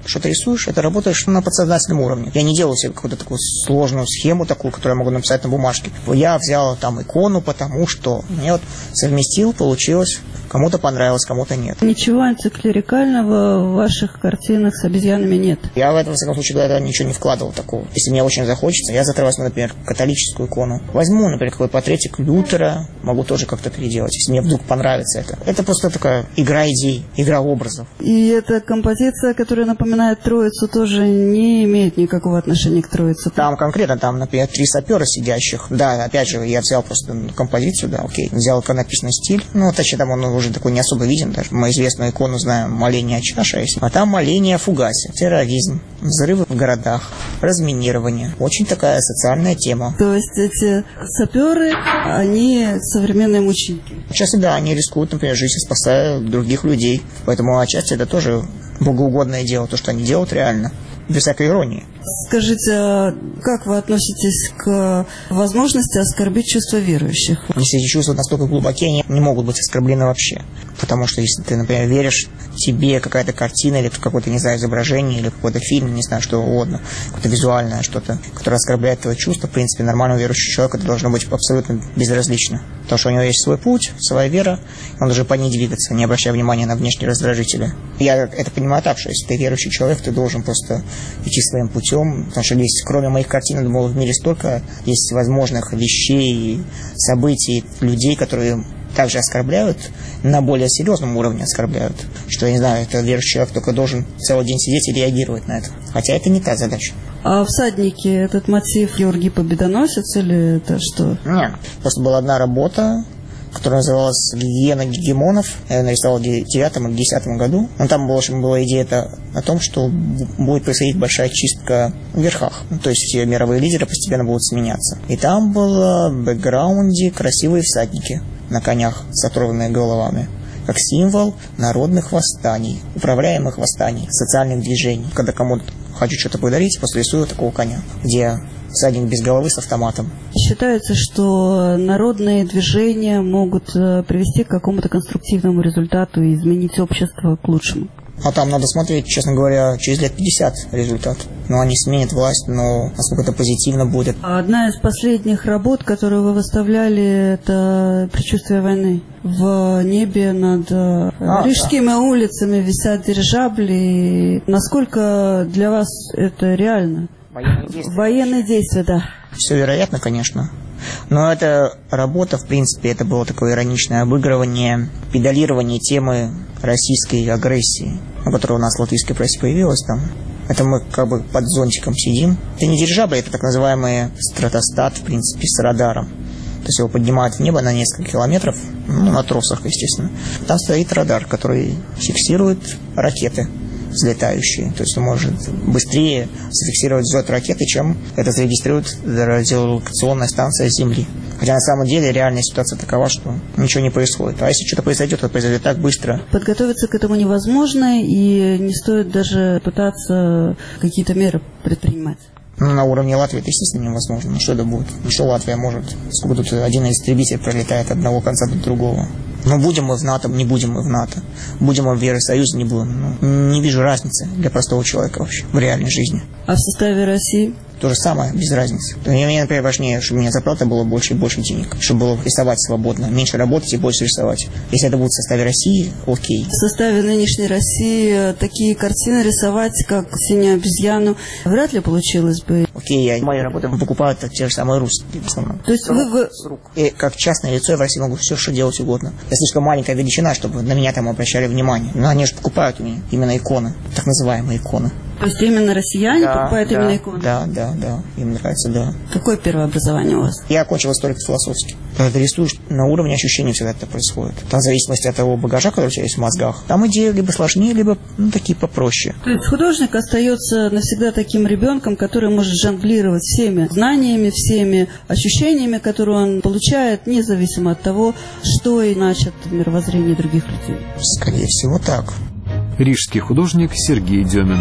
что-то рисуешь, это работаешь на подсознательном уровне. Я не делаю себе какую-то такую сложную схему, такую, которую я могу написать на бумажке. Я взял там икону, потому что я вот совместил, получилось. Кому-то понравилось, кому-то нет. Ничего антиклерикального в ваших картинах с обезьянами нет? Я в этом, во всяком случае, до этого ничего не вкладывал такого. Если мне очень захочется, я завтра возьму, например, католическую икону. Возьму, например, какой портретик Лютера, могу тоже как-то переделать, если мне вдруг понравится это. Это просто такая игра идей, игра образов. И эта композиция, которая напоминает Троицу, тоже не имеет никакого отношения к Троице? Там конкретно, там, например, 3 сапера сидящих. Да, опять же, я взял просто композицию, да, окей. Взял иконописный стиль. Ну, точнее, там он уже такой не особо виден. Даже мы известную икону знаем, моление о чаше есть. А там моление о фугасе. Терроризм, взрывы в городах, разминирование. Очень такая социальная тема. То есть эти саперы, они современные мученики? Часто, да, они рискуют, например, жизнь, спасая других людей. Поэтому отчасти это тоже богоугодное дело, то, что они делают реально. Без всякой иронии. Скажите, а как вы относитесь к возможности оскорбить чувства верующих? Если эти чувства настолько глубокие, они не могут быть оскорблены вообще. Потому что если ты, например, веришь, тебе какая-то картина или какое-то, не знаю, изображение или какой-то фильм, не знаю, что угодно, какое-то визуальное что-то, которое оскорбляет твои чувства, в принципе, нормального верующего человека это должно быть абсолютно безразлично. Потому что у него есть свой путь, своя вера, он должен по ней двигаться, не обращая внимания на внешние раздражители. Я это понимаю так, что если ты верующий человек, ты должен просто идти своим путем, потому что есть, кроме моих картин, я думал, в мире столько есть возможных вещей, событий, людей, которые также оскорбляют, на более серьезном уровне оскорбляют, что, я не знаю, это верующий человек только должен целый день сидеть и реагировать на это. Хотя это не та задача. А «Всадники» этот мотив Георгий Победоносец или это что? Нет, просто была одна работа, которая называлась «Гигиена гегемонов». Я нарисовал в 2009 или 2010 году. Но там была идея о том, что будет происходить большая чистка в верхах. То есть все мировые лидеры постепенно будут сменяться. И там было в бэкграунде красивые всадники на конях с оторванными головами, как символ народных восстаний, управляемых восстаний, социальных движений. Когда кому-то хочу что-то подарить, просто рисую такого коня, где всадник без головы с автоматом. Считается, что народные движения могут привести к какому-то конструктивному результату и изменить общество к лучшему. А там надо смотреть, честно говоря, через лет 50 результат. Но они сменят власть, но насколько это позитивно будет. Одна из последних работ, которую вы выставляли, это «Предчувствие войны». В небе над рижскими улицами висят дирижабли. Насколько для вас это реально? Военные действия, да. Все вероятно, конечно. Но эта работа, в принципе, это было такое ироничное обыгрывание, педалирование темы российской агрессии, которая у нас в латвийской прессе появилась там. Это мы как бы под зонтиком сидим. Это не дирижабли, это так называемый стратостат, в принципе, с радаром. То есть его поднимают в небо на несколько километров, на тросах, естественно. Там стоит радар, который фиксирует ракеты взлетающие. То есть он может быстрее зафиксировать взлет ракеты, чем это зарегистрирует радиолокационная станция Земли. Хотя на самом деле реальная ситуация такова, что ничего не происходит. А если что-то произойдет, то произойдет так быстро. Подготовиться к этому невозможно, и не стоит даже пытаться какие-то меры предпринимать. На уровне Латвии это, естественно, невозможно. Ну что это будет? Ну что Латвия может? Сколько тут один истребитель пролетает от одного конца до другого? Ну будем мы в НАТО, не будем мы в НАТО. Будем мы в Евросоюзе, не будем. Ну, не вижу разницы для простого человека вообще в реальной жизни. А в составе России? То же самое, без разницы. Мне, например, важнее, чтобы у меня зарплата было больше и больше денег, чтобы было рисовать свободно, меньше работать и больше рисовать. Если это будет в составе России, окей. В составе нынешней России такие картины рисовать, как «Синюю обезьяну», вряд ли получилось бы. Окей, мои работы покупают те же самые русские в основном. То есть вы... С рук. И как частное лицо я в России могу все, что делать угодно. Я слишком маленькая величина, чтобы на меня там обращали внимание. Но они же покупают у меня именно иконы, так называемые иконы. То есть именно россияне покупают именно иконы? Да. Им нравится, да. Какое первое образование у вас? Я окончил историко-философский. Когда ты рисуешь, на уровне ощущений всегда это происходит. Там в зависимости от того багажа, который у тебя есть в мозгах, там идеи либо сложнее, либо такие попроще. То есть художник остается навсегда таким ребенком, который может жонглировать всеми знаниями, всеми ощущениями, которые он получает, независимо от того, что иначе от мировоззрения других людей. Скорее всего, так. Рижский художник Сергей Демин.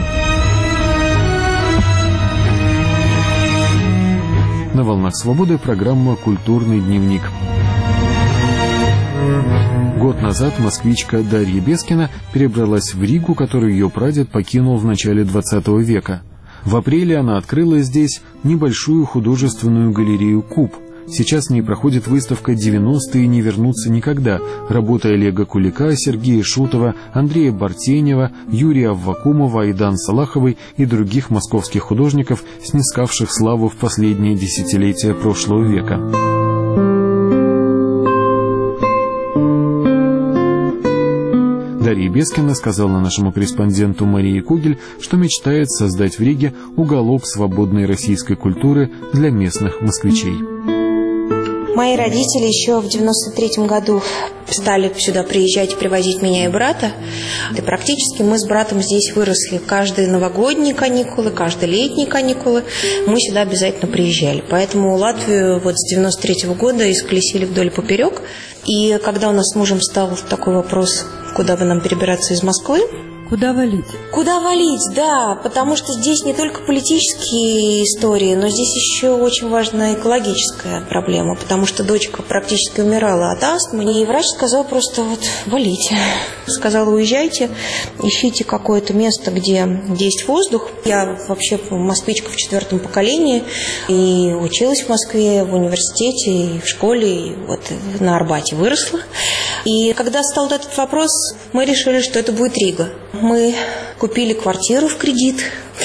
На «Волнах свободы» программа «Культурный дневник». Год назад москвичка Дарья Бескина перебралась в Ригу, которую ее прадед покинул в начале 20 века. В апреле она открыла здесь небольшую художественную галерею «Куб». Сейчас в ней проходит выставка «90-е не вернутся никогда». Работы Олега Кулика, Сергея Шутова, Андрея Бартенева, Юрия Аввакумова, Айдан Салаховой и других московских художников, снискавших славу в последние десятилетия прошлого века. Дарья Бескина сказала нашему корреспонденту Марии Кугель, что мечтает создать в Риге уголок свободной российской культуры для местных москвичей. Мои родители еще в 93-м году стали сюда приезжать и привозить меня и брата. И практически мы с братом здесь выросли. Каждые новогодние каникулы, каждые летние каникулы мы сюда обязательно приезжали. Поэтому Латвию вот с 93-го года исколесили вдоль и поперек. И когда у нас с мужем стал такой вопрос, куда бы нам перебираться из Москвы, Куда валить? Куда валить, да, потому что здесь не только политические истории, но здесь еще очень важная экологическая проблема, потому что дочка практически умирала от астмы, и врач сказал просто вот валите. Сказал, уезжайте, ищите какое-то место, где есть воздух. Я вообще москвичка в 4-м поколении, и училась в Москве, в университете, и в школе, и вот на Арбате выросла. И когда стал этот вопрос, мы решили, что это будет Рига. Мы купили квартиру в кредит,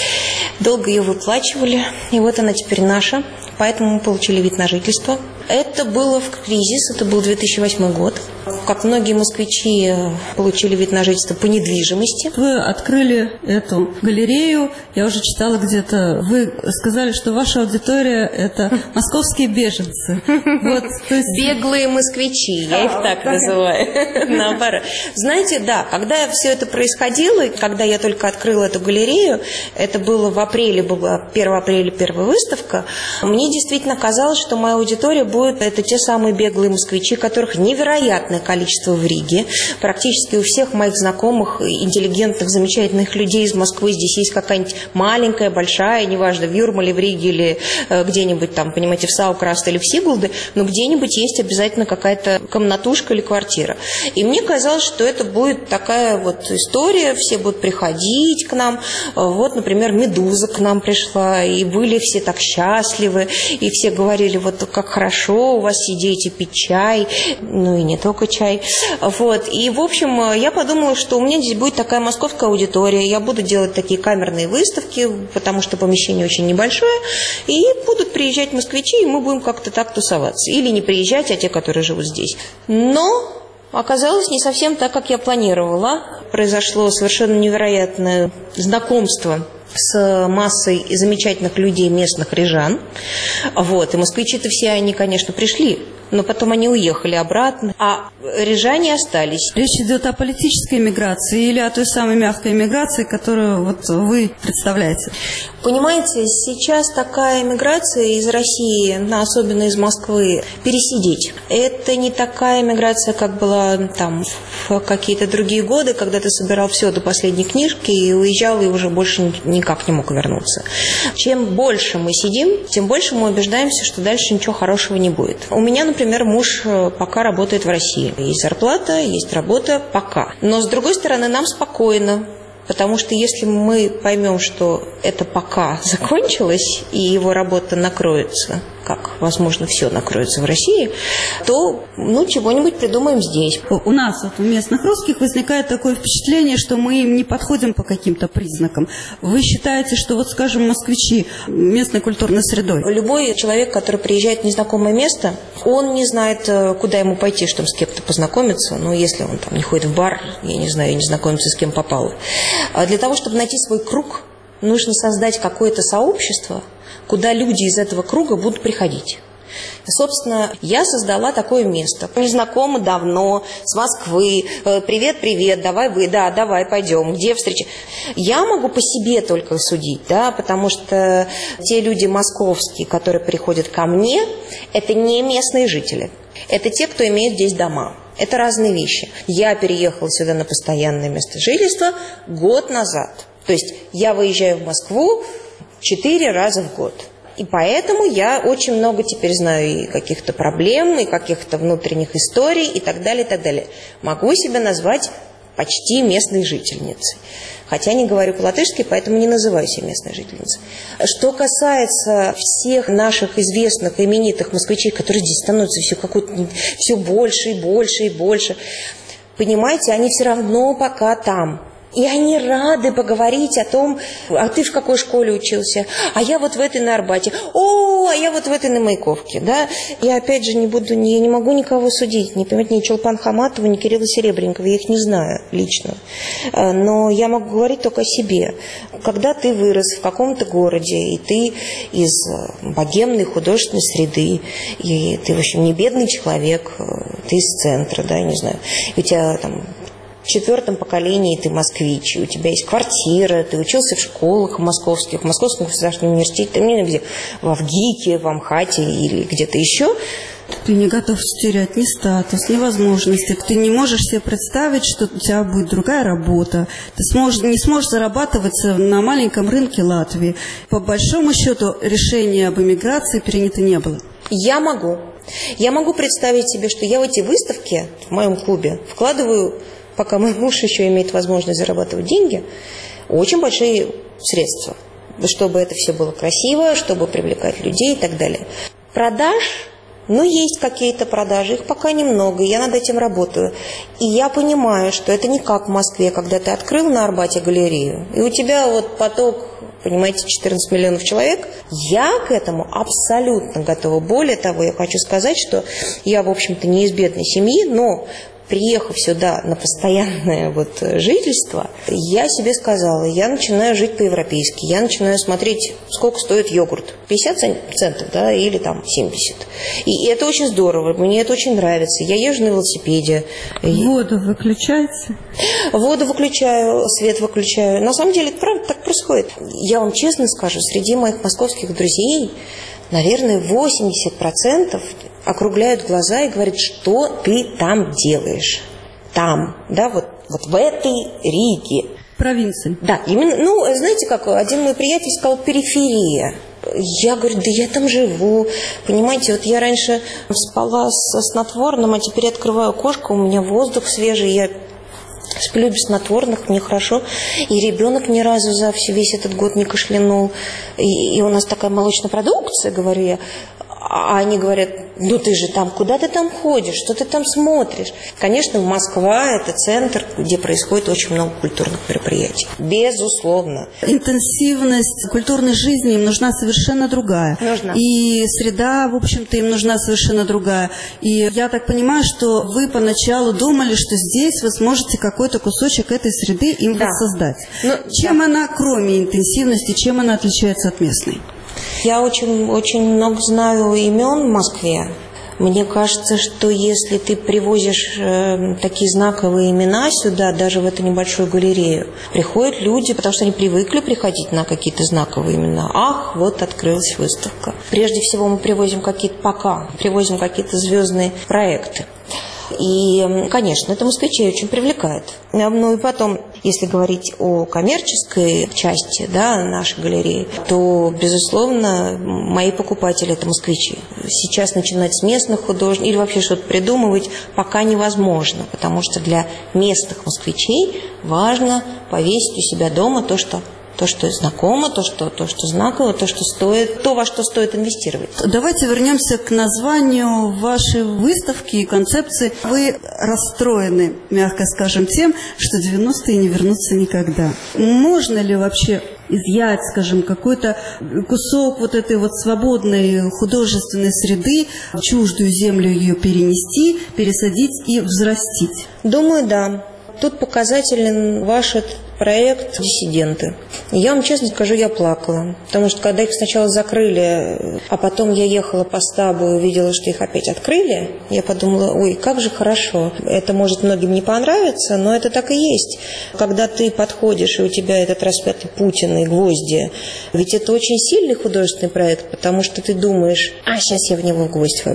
долго ее выплачивали, и вот она теперь наша, поэтому мы получили вид на жительство. Это было в кризис, это был 2008 год. Как многие москвичи получили вид на жительство по недвижимости. Вы открыли эту галерею, я уже читала где-то, вы сказали, что ваша аудитория – это московские беженцы. Вот, то есть... Беглые москвичи, я их так называю, наоборот. Знаете, да, когда все это происходило, когда я только открыла эту галерею, это было в апреле, была 1 апреля первая выставка, мне действительно казалось, что моя аудитория будет это те самые беглые москвичи, которых невероятное количество в Риге. Практически у всех моих знакомых, интеллигентных, замечательных людей из Москвы здесь есть какая-нибудь маленькая, большая, неважно, в Юрмале, в Риге или где-нибудь там, понимаете, в Саукраст или в Сигулде, но где-нибудь есть обязательно какая-то комнатушка или квартира. И мне казалось, что это будет такая вот история, все будут приходить к нам. Вот, например, «Медуза» к нам пришла, и были все так счастливы, и все говорили, вот как хорошо у вас сидеть и пить чай, ну и не только чай. Вот. И, в общем, я подумала, что у меня здесь будет такая московская аудитория, я буду делать такие камерные выставки, потому что помещение очень небольшое, и будут приезжать москвичи, и мы будем как-то так тусоваться. Или не приезжать, а те, которые живут здесь. Но оказалось не совсем так, как я планировала. Произошло совершенно невероятное знакомство с массой замечательных людей, местных рижан. Вот. И москвичи-то все они, конечно, пришли, но потом они уехали обратно, а рижане остались. Речь идет о политической миграции или о той самой мягкой миграции, которую вот вы представляете? Понимаете, сейчас такая миграция из России, особенно из Москвы, пересидеть. Это не такая миграция, как была там в какие-то другие годы, когда ты собирал все до последней книжки и уезжал, и уже больше никак не мог вернуться. Чем больше мы сидим, тем больше мы убеждаемся, что дальше ничего хорошего не будет. У меня, например, муж пока работает в России. Есть зарплата, есть работа пока. Но, с другой стороны, нам спокойно. Потому что если мы поймем, что это пока закончилось, и его работа накроется, как, возможно, все накроется в России, то, чего-нибудь придумаем здесь. У нас, у местных русских, возникает такое впечатление, что мы им не подходим по каким-то признакам. Вы считаете, что, скажем, москвичи местной культурной средой? Любой человек, который приезжает в незнакомое место, он не знает, куда ему пойти, чтобы с кем-то познакомиться. Если он там не ходит в бар, я не знаю, не знакомится с кем попало. Для того, чтобы найти свой круг, нужно создать какое-то сообщество, куда люди из этого круга будут приходить. Собственно, я создала такое место. Не знакомы давно, с Москвы. Привет, давай пойдем. Где встреча? Я могу по себе только судить, потому что те люди московские, которые приходят ко мне, это не местные жители. Это те, кто имеет здесь дома. Это разные вещи. Я переехала сюда на постоянное место жительства год назад. То есть я выезжаю в Москву 4 раза в год. И поэтому я очень много теперь знаю и каких-то проблем, и каких-то внутренних историй, и так далее, и так далее. Могу себя назвать почти местной жительницей. Хотя не говорю по-латышски, поэтому не называю себя местной жительницей. Что касается всех наших известных, именитых москвичей, которые здесь становятся все больше и больше и больше, понимаете, они все равно пока там. И они рады поговорить о том, а ты в какой школе учился, а я вот в этой на Арбате, а я вот в этой на Маяковке, да. Я опять же не могу никого судить, не понимать ни Чулпан Хаматова, ни Кирилла Серебренникова, я их не знаю лично. Но я могу говорить только о себе. Когда ты вырос в каком-то городе, и ты из богемной художественной среды, и ты, в общем, не бедный человек, ты из центра, да, я не знаю, и у тебя там... В 4-м поколении ты москвич, у тебя есть квартира, ты учился в школах московских, в Московском государственном университете, ты не где, в АвГИКе, в Амхате или где-то еще. Ты не готов терять ни статус, ни возможности. Ты не можешь себе представить, что у тебя будет другая работа. Ты не сможешь зарабатывать на маленьком рынке Латвии. По большому счету решение об эмиграции принято не было. Я могу. Я могу представить себе, что я в эти выставки в моем клубе вкладываю, пока мой муж еще имеет возможность зарабатывать деньги, очень большие средства, чтобы это все было красиво, чтобы привлекать людей и так далее. Продаж, есть какие-то продажи, их пока немного, я над этим работаю. И я понимаю, что это не как в Москве, когда ты открыл на Арбате галерею, и у тебя вот поток, понимаете, 14 миллионов человек. Я к этому абсолютно готова. Более того, я хочу сказать, что я, в общем-то, не из бедной семьи, но... Приехав сюда на постоянное жительство, я себе сказала, я начинаю жить по-европейски, я начинаю смотреть, сколько стоит йогурт. 50 центов, да, или там 70. И это очень здорово, мне это очень нравится. Я езжу на велосипеде. Воду выключаете? Воду выключаю, свет выключаю. На самом деле, это правда так происходит. Я вам честно скажу, среди моих московских друзей, наверное, 80% округляют глаза и говорят, что ты там делаешь. Там, да, вот в этой Риге. Провинции. Да, именно, знаете, как один мой приятель сказал, периферия. Я говорю, да я там живу. Понимаете, вот я раньше спала со снотворным, а теперь открываю окошко, у меня воздух свежий, я сплю без снотворных, мне хорошо. И ребенок ни разу за весь этот год не кашлянул. И у нас такая молочная продукция, говорю я. А они говорят, ты же там, куда ты там ходишь, что ты там смотришь? Конечно, Москва – это центр, где происходит очень много культурных мероприятий. Безусловно. Интенсивность культурной жизни им нужна совершенно другая. Нужна. И среда, в общем-то, им нужна совершенно другая. И я так понимаю, что вы поначалу думали, что здесь вы сможете какой-то кусочек этой среды им воссоздать. Чем она, кроме интенсивности, чем она отличается от местной? Я очень много знаю имен в Москве. Мне кажется, что если ты привозишь такие знаковые имена сюда, даже в эту небольшую галерею, приходят люди, потому что они привыкли приходить на какие-то знаковые имена. Ах, вот открылась выставка. Прежде всего мы привозим какие-то звездные проекты. И, конечно, это москвичей очень привлекает. Ну и потом, если говорить о коммерческой части, да, нашей галереи, то, безусловно, мои покупатели – это москвичи. Сейчас начинать с местных художников или вообще что-то придумывать пока невозможно, потому что для местных москвичей важно повесить у себя дома то, что знакомо, то, что знаково, то, что стоит, то, во что стоит инвестировать. Давайте вернемся к названию вашей выставки и концепции. Вы расстроены, мягко скажем, тем, что 90-е не вернутся никогда. Можно ли вообще изъять, скажем, какой-то кусок вот этой вот свободной художественной среды, в чуждую землю ее перенести, пересадить и взрастить? Думаю, да. Тут показателен ваш проект «Диссиденты». Я вам честно скажу, я плакала. Потому что когда их сначала закрыли, а потом я ехала по стабу и увидела, что их опять открыли, я подумала, ой, как же хорошо. Это может многим не понравиться, но это так и есть. Когда ты подходишь, и у тебя этот распятый Путин и гвозди, ведь это очень сильный художественный проект, потому что ты думаешь, сейчас я в него гвоздь вобью.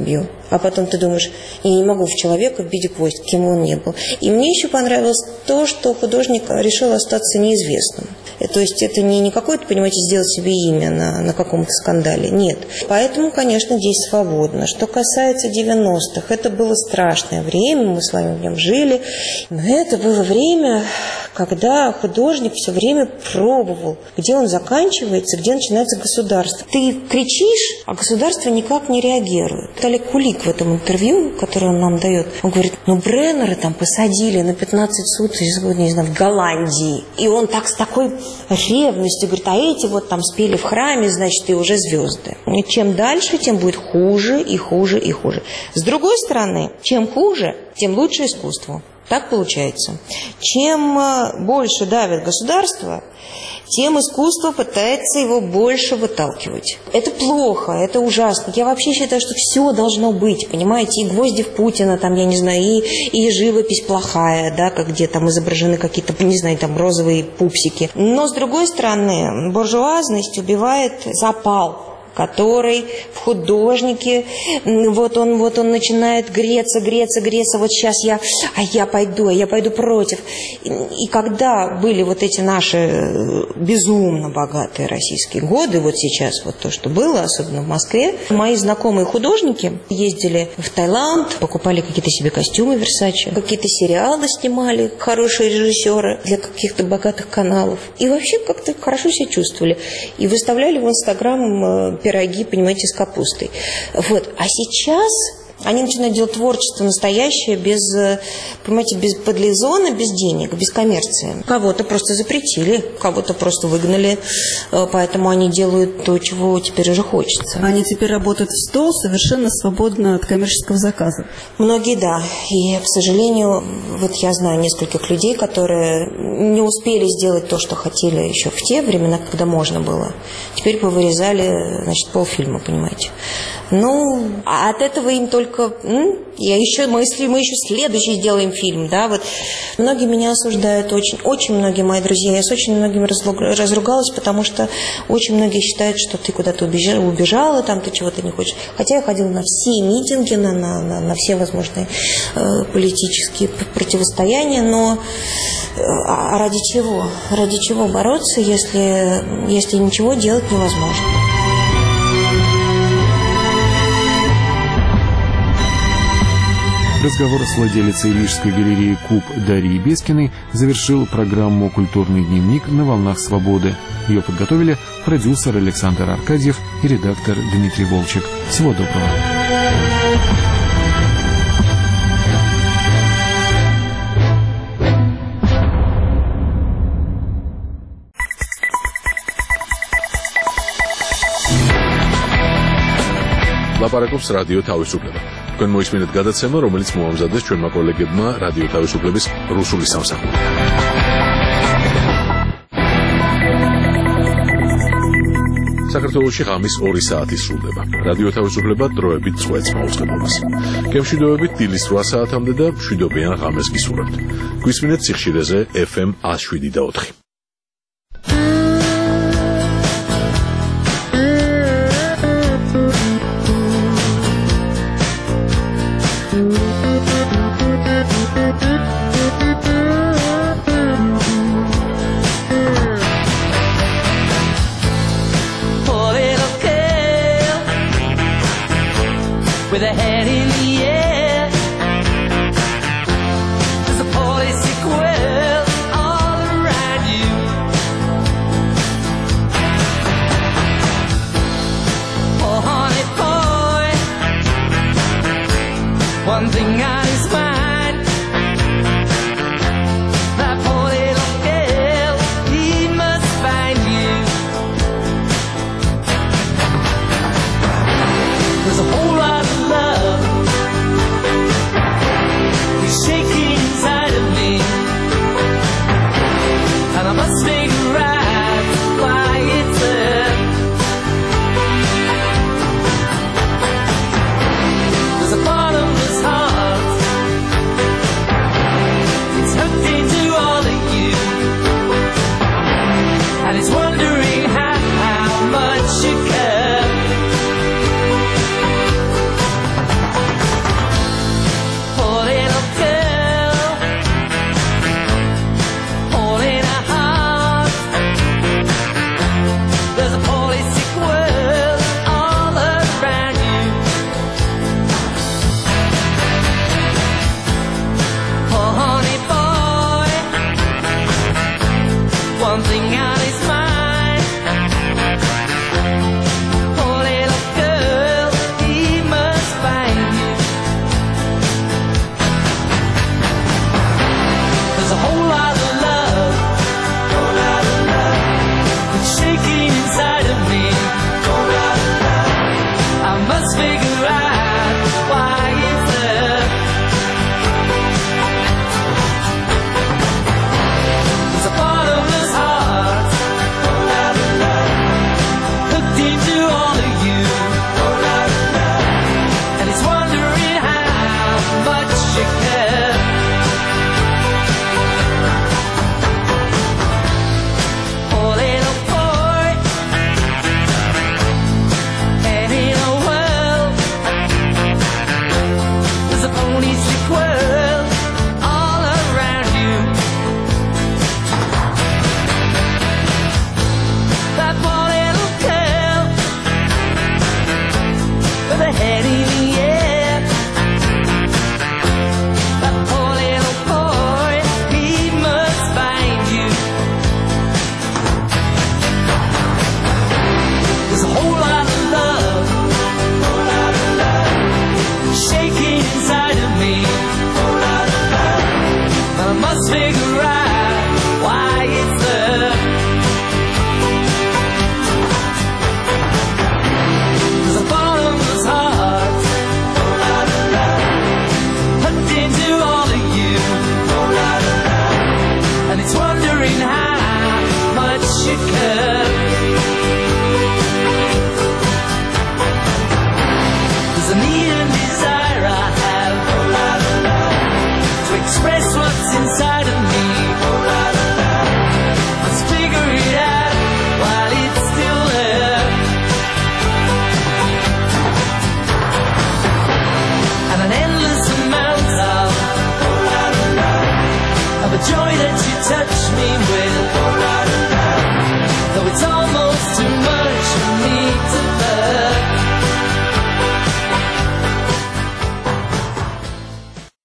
А потом ты думаешь, я не могу в человека вбить гвоздь, кем он ни был. И мне еще понравилось то, что художник решил остаться неизвестным. То есть это не какое-то, понимаете, сделать себе имя на каком-то скандале. Нет. Поэтому, конечно, здесь свободно. Что касается 90-х, это было страшное время, мы с вами в нем жили. Но это было время, когда художник все время пробовал, где он заканчивается, где начинается государство. Ты кричишь, а государство никак не реагирует. Олег Кулик в этом интервью, которое он нам дает, он говорит, Бреннера там посадили на 15 суток, не знаю, в Голландии. И он так с такой ревностью говорит, а эти вот там спели в храме, значит, и уже звезды. И чем дальше, тем будет хуже и хуже и хуже. С другой стороны, чем хуже, тем лучше искусство. Так получается. Чем больше давит государство, тем искусство пытается его больше выталкивать. Это плохо, это ужасно. Я вообще считаю, что все должно быть, понимаете, и гвозди в Путина, там, я не знаю, и живопись плохая, да, как где там изображены какие-то, не знаю, там розовые пупсики. Но, с другой стороны, буржуазность убивает запал, который в художнике, вот он начинает греться, вот сейчас я пойду против. И когда были вот эти наши безумно богатые российские годы, вот сейчас вот то, что было, особенно в Москве, мои знакомые художники ездили в Таиланд, покупали какие-то себе костюмы Versace, какие-то сериалы снимали, хорошие режиссеры для каких-то богатых каналов. И вообще как-то хорошо себя чувствовали. И выставляли в Инстаграм пироги, понимаете, с капустой. Вот. А сейчас они начинают делать творчество настоящее, без, понимаете, без подлизона, без денег, без коммерции. Кого-то просто запретили, кого-то просто выгнали, поэтому они делают то, чего теперь уже хочется. Они теперь работают в стол совершенно свободно от коммерческого заказа. Многие, да. И, к сожалению, вот я знаю нескольких людей, которые не успели сделать то, что хотели еще в те времена, когда можно было. Теперь повырезали, значит, полфильма, понимаете. Ну, а от этого им только... мы еще следующий сделаем фильм, да, вот. Многие меня осуждают, очень многие мои друзья. Я с очень многими разругалась, потому что очень многие считают, что ты куда-то убежала, там ты чего-то не хочешь. Хотя я ходила на все митинги, на все возможные политические противостояния, но ради чего? Ради чего бороться, если ничего делать невозможно? Разговор с владелицей Рижской галереи «Куб» Дарьей Бескиной завершил программу «Культурный дневник» на «Волнах свободы». Ее подготовили продюсер Александр Аркадьев и редактор Дмитрий Волчек. Всего доброго. ლაპარაკობს რადიო თავისუფლება. თქვენ მოისმინეთ გადაცემა, რომელიც მოამზადეს ჩვენმა კოლეგებმა რადიო თავისუფლების რუსული სამსახური. საქართველოში ღამის 2 საათი სრულდება. რადიო თავისუფლება დროებით წვეთს მაუწყებლობას. გემშვიდობებით დილის 8 საათამდე და მშვიდობიან ღამეს გისურვებთ. გვისმინეთ სიხშირეზე FM 107.4. With a head in the air, there's a policy quill all around you. Oh, honey boy, one thing on his mind, that poor little girl, he must find you. There's a whole lot of love is shaking inside of me, and I must make it right why it's there. There's a bottomless heart only see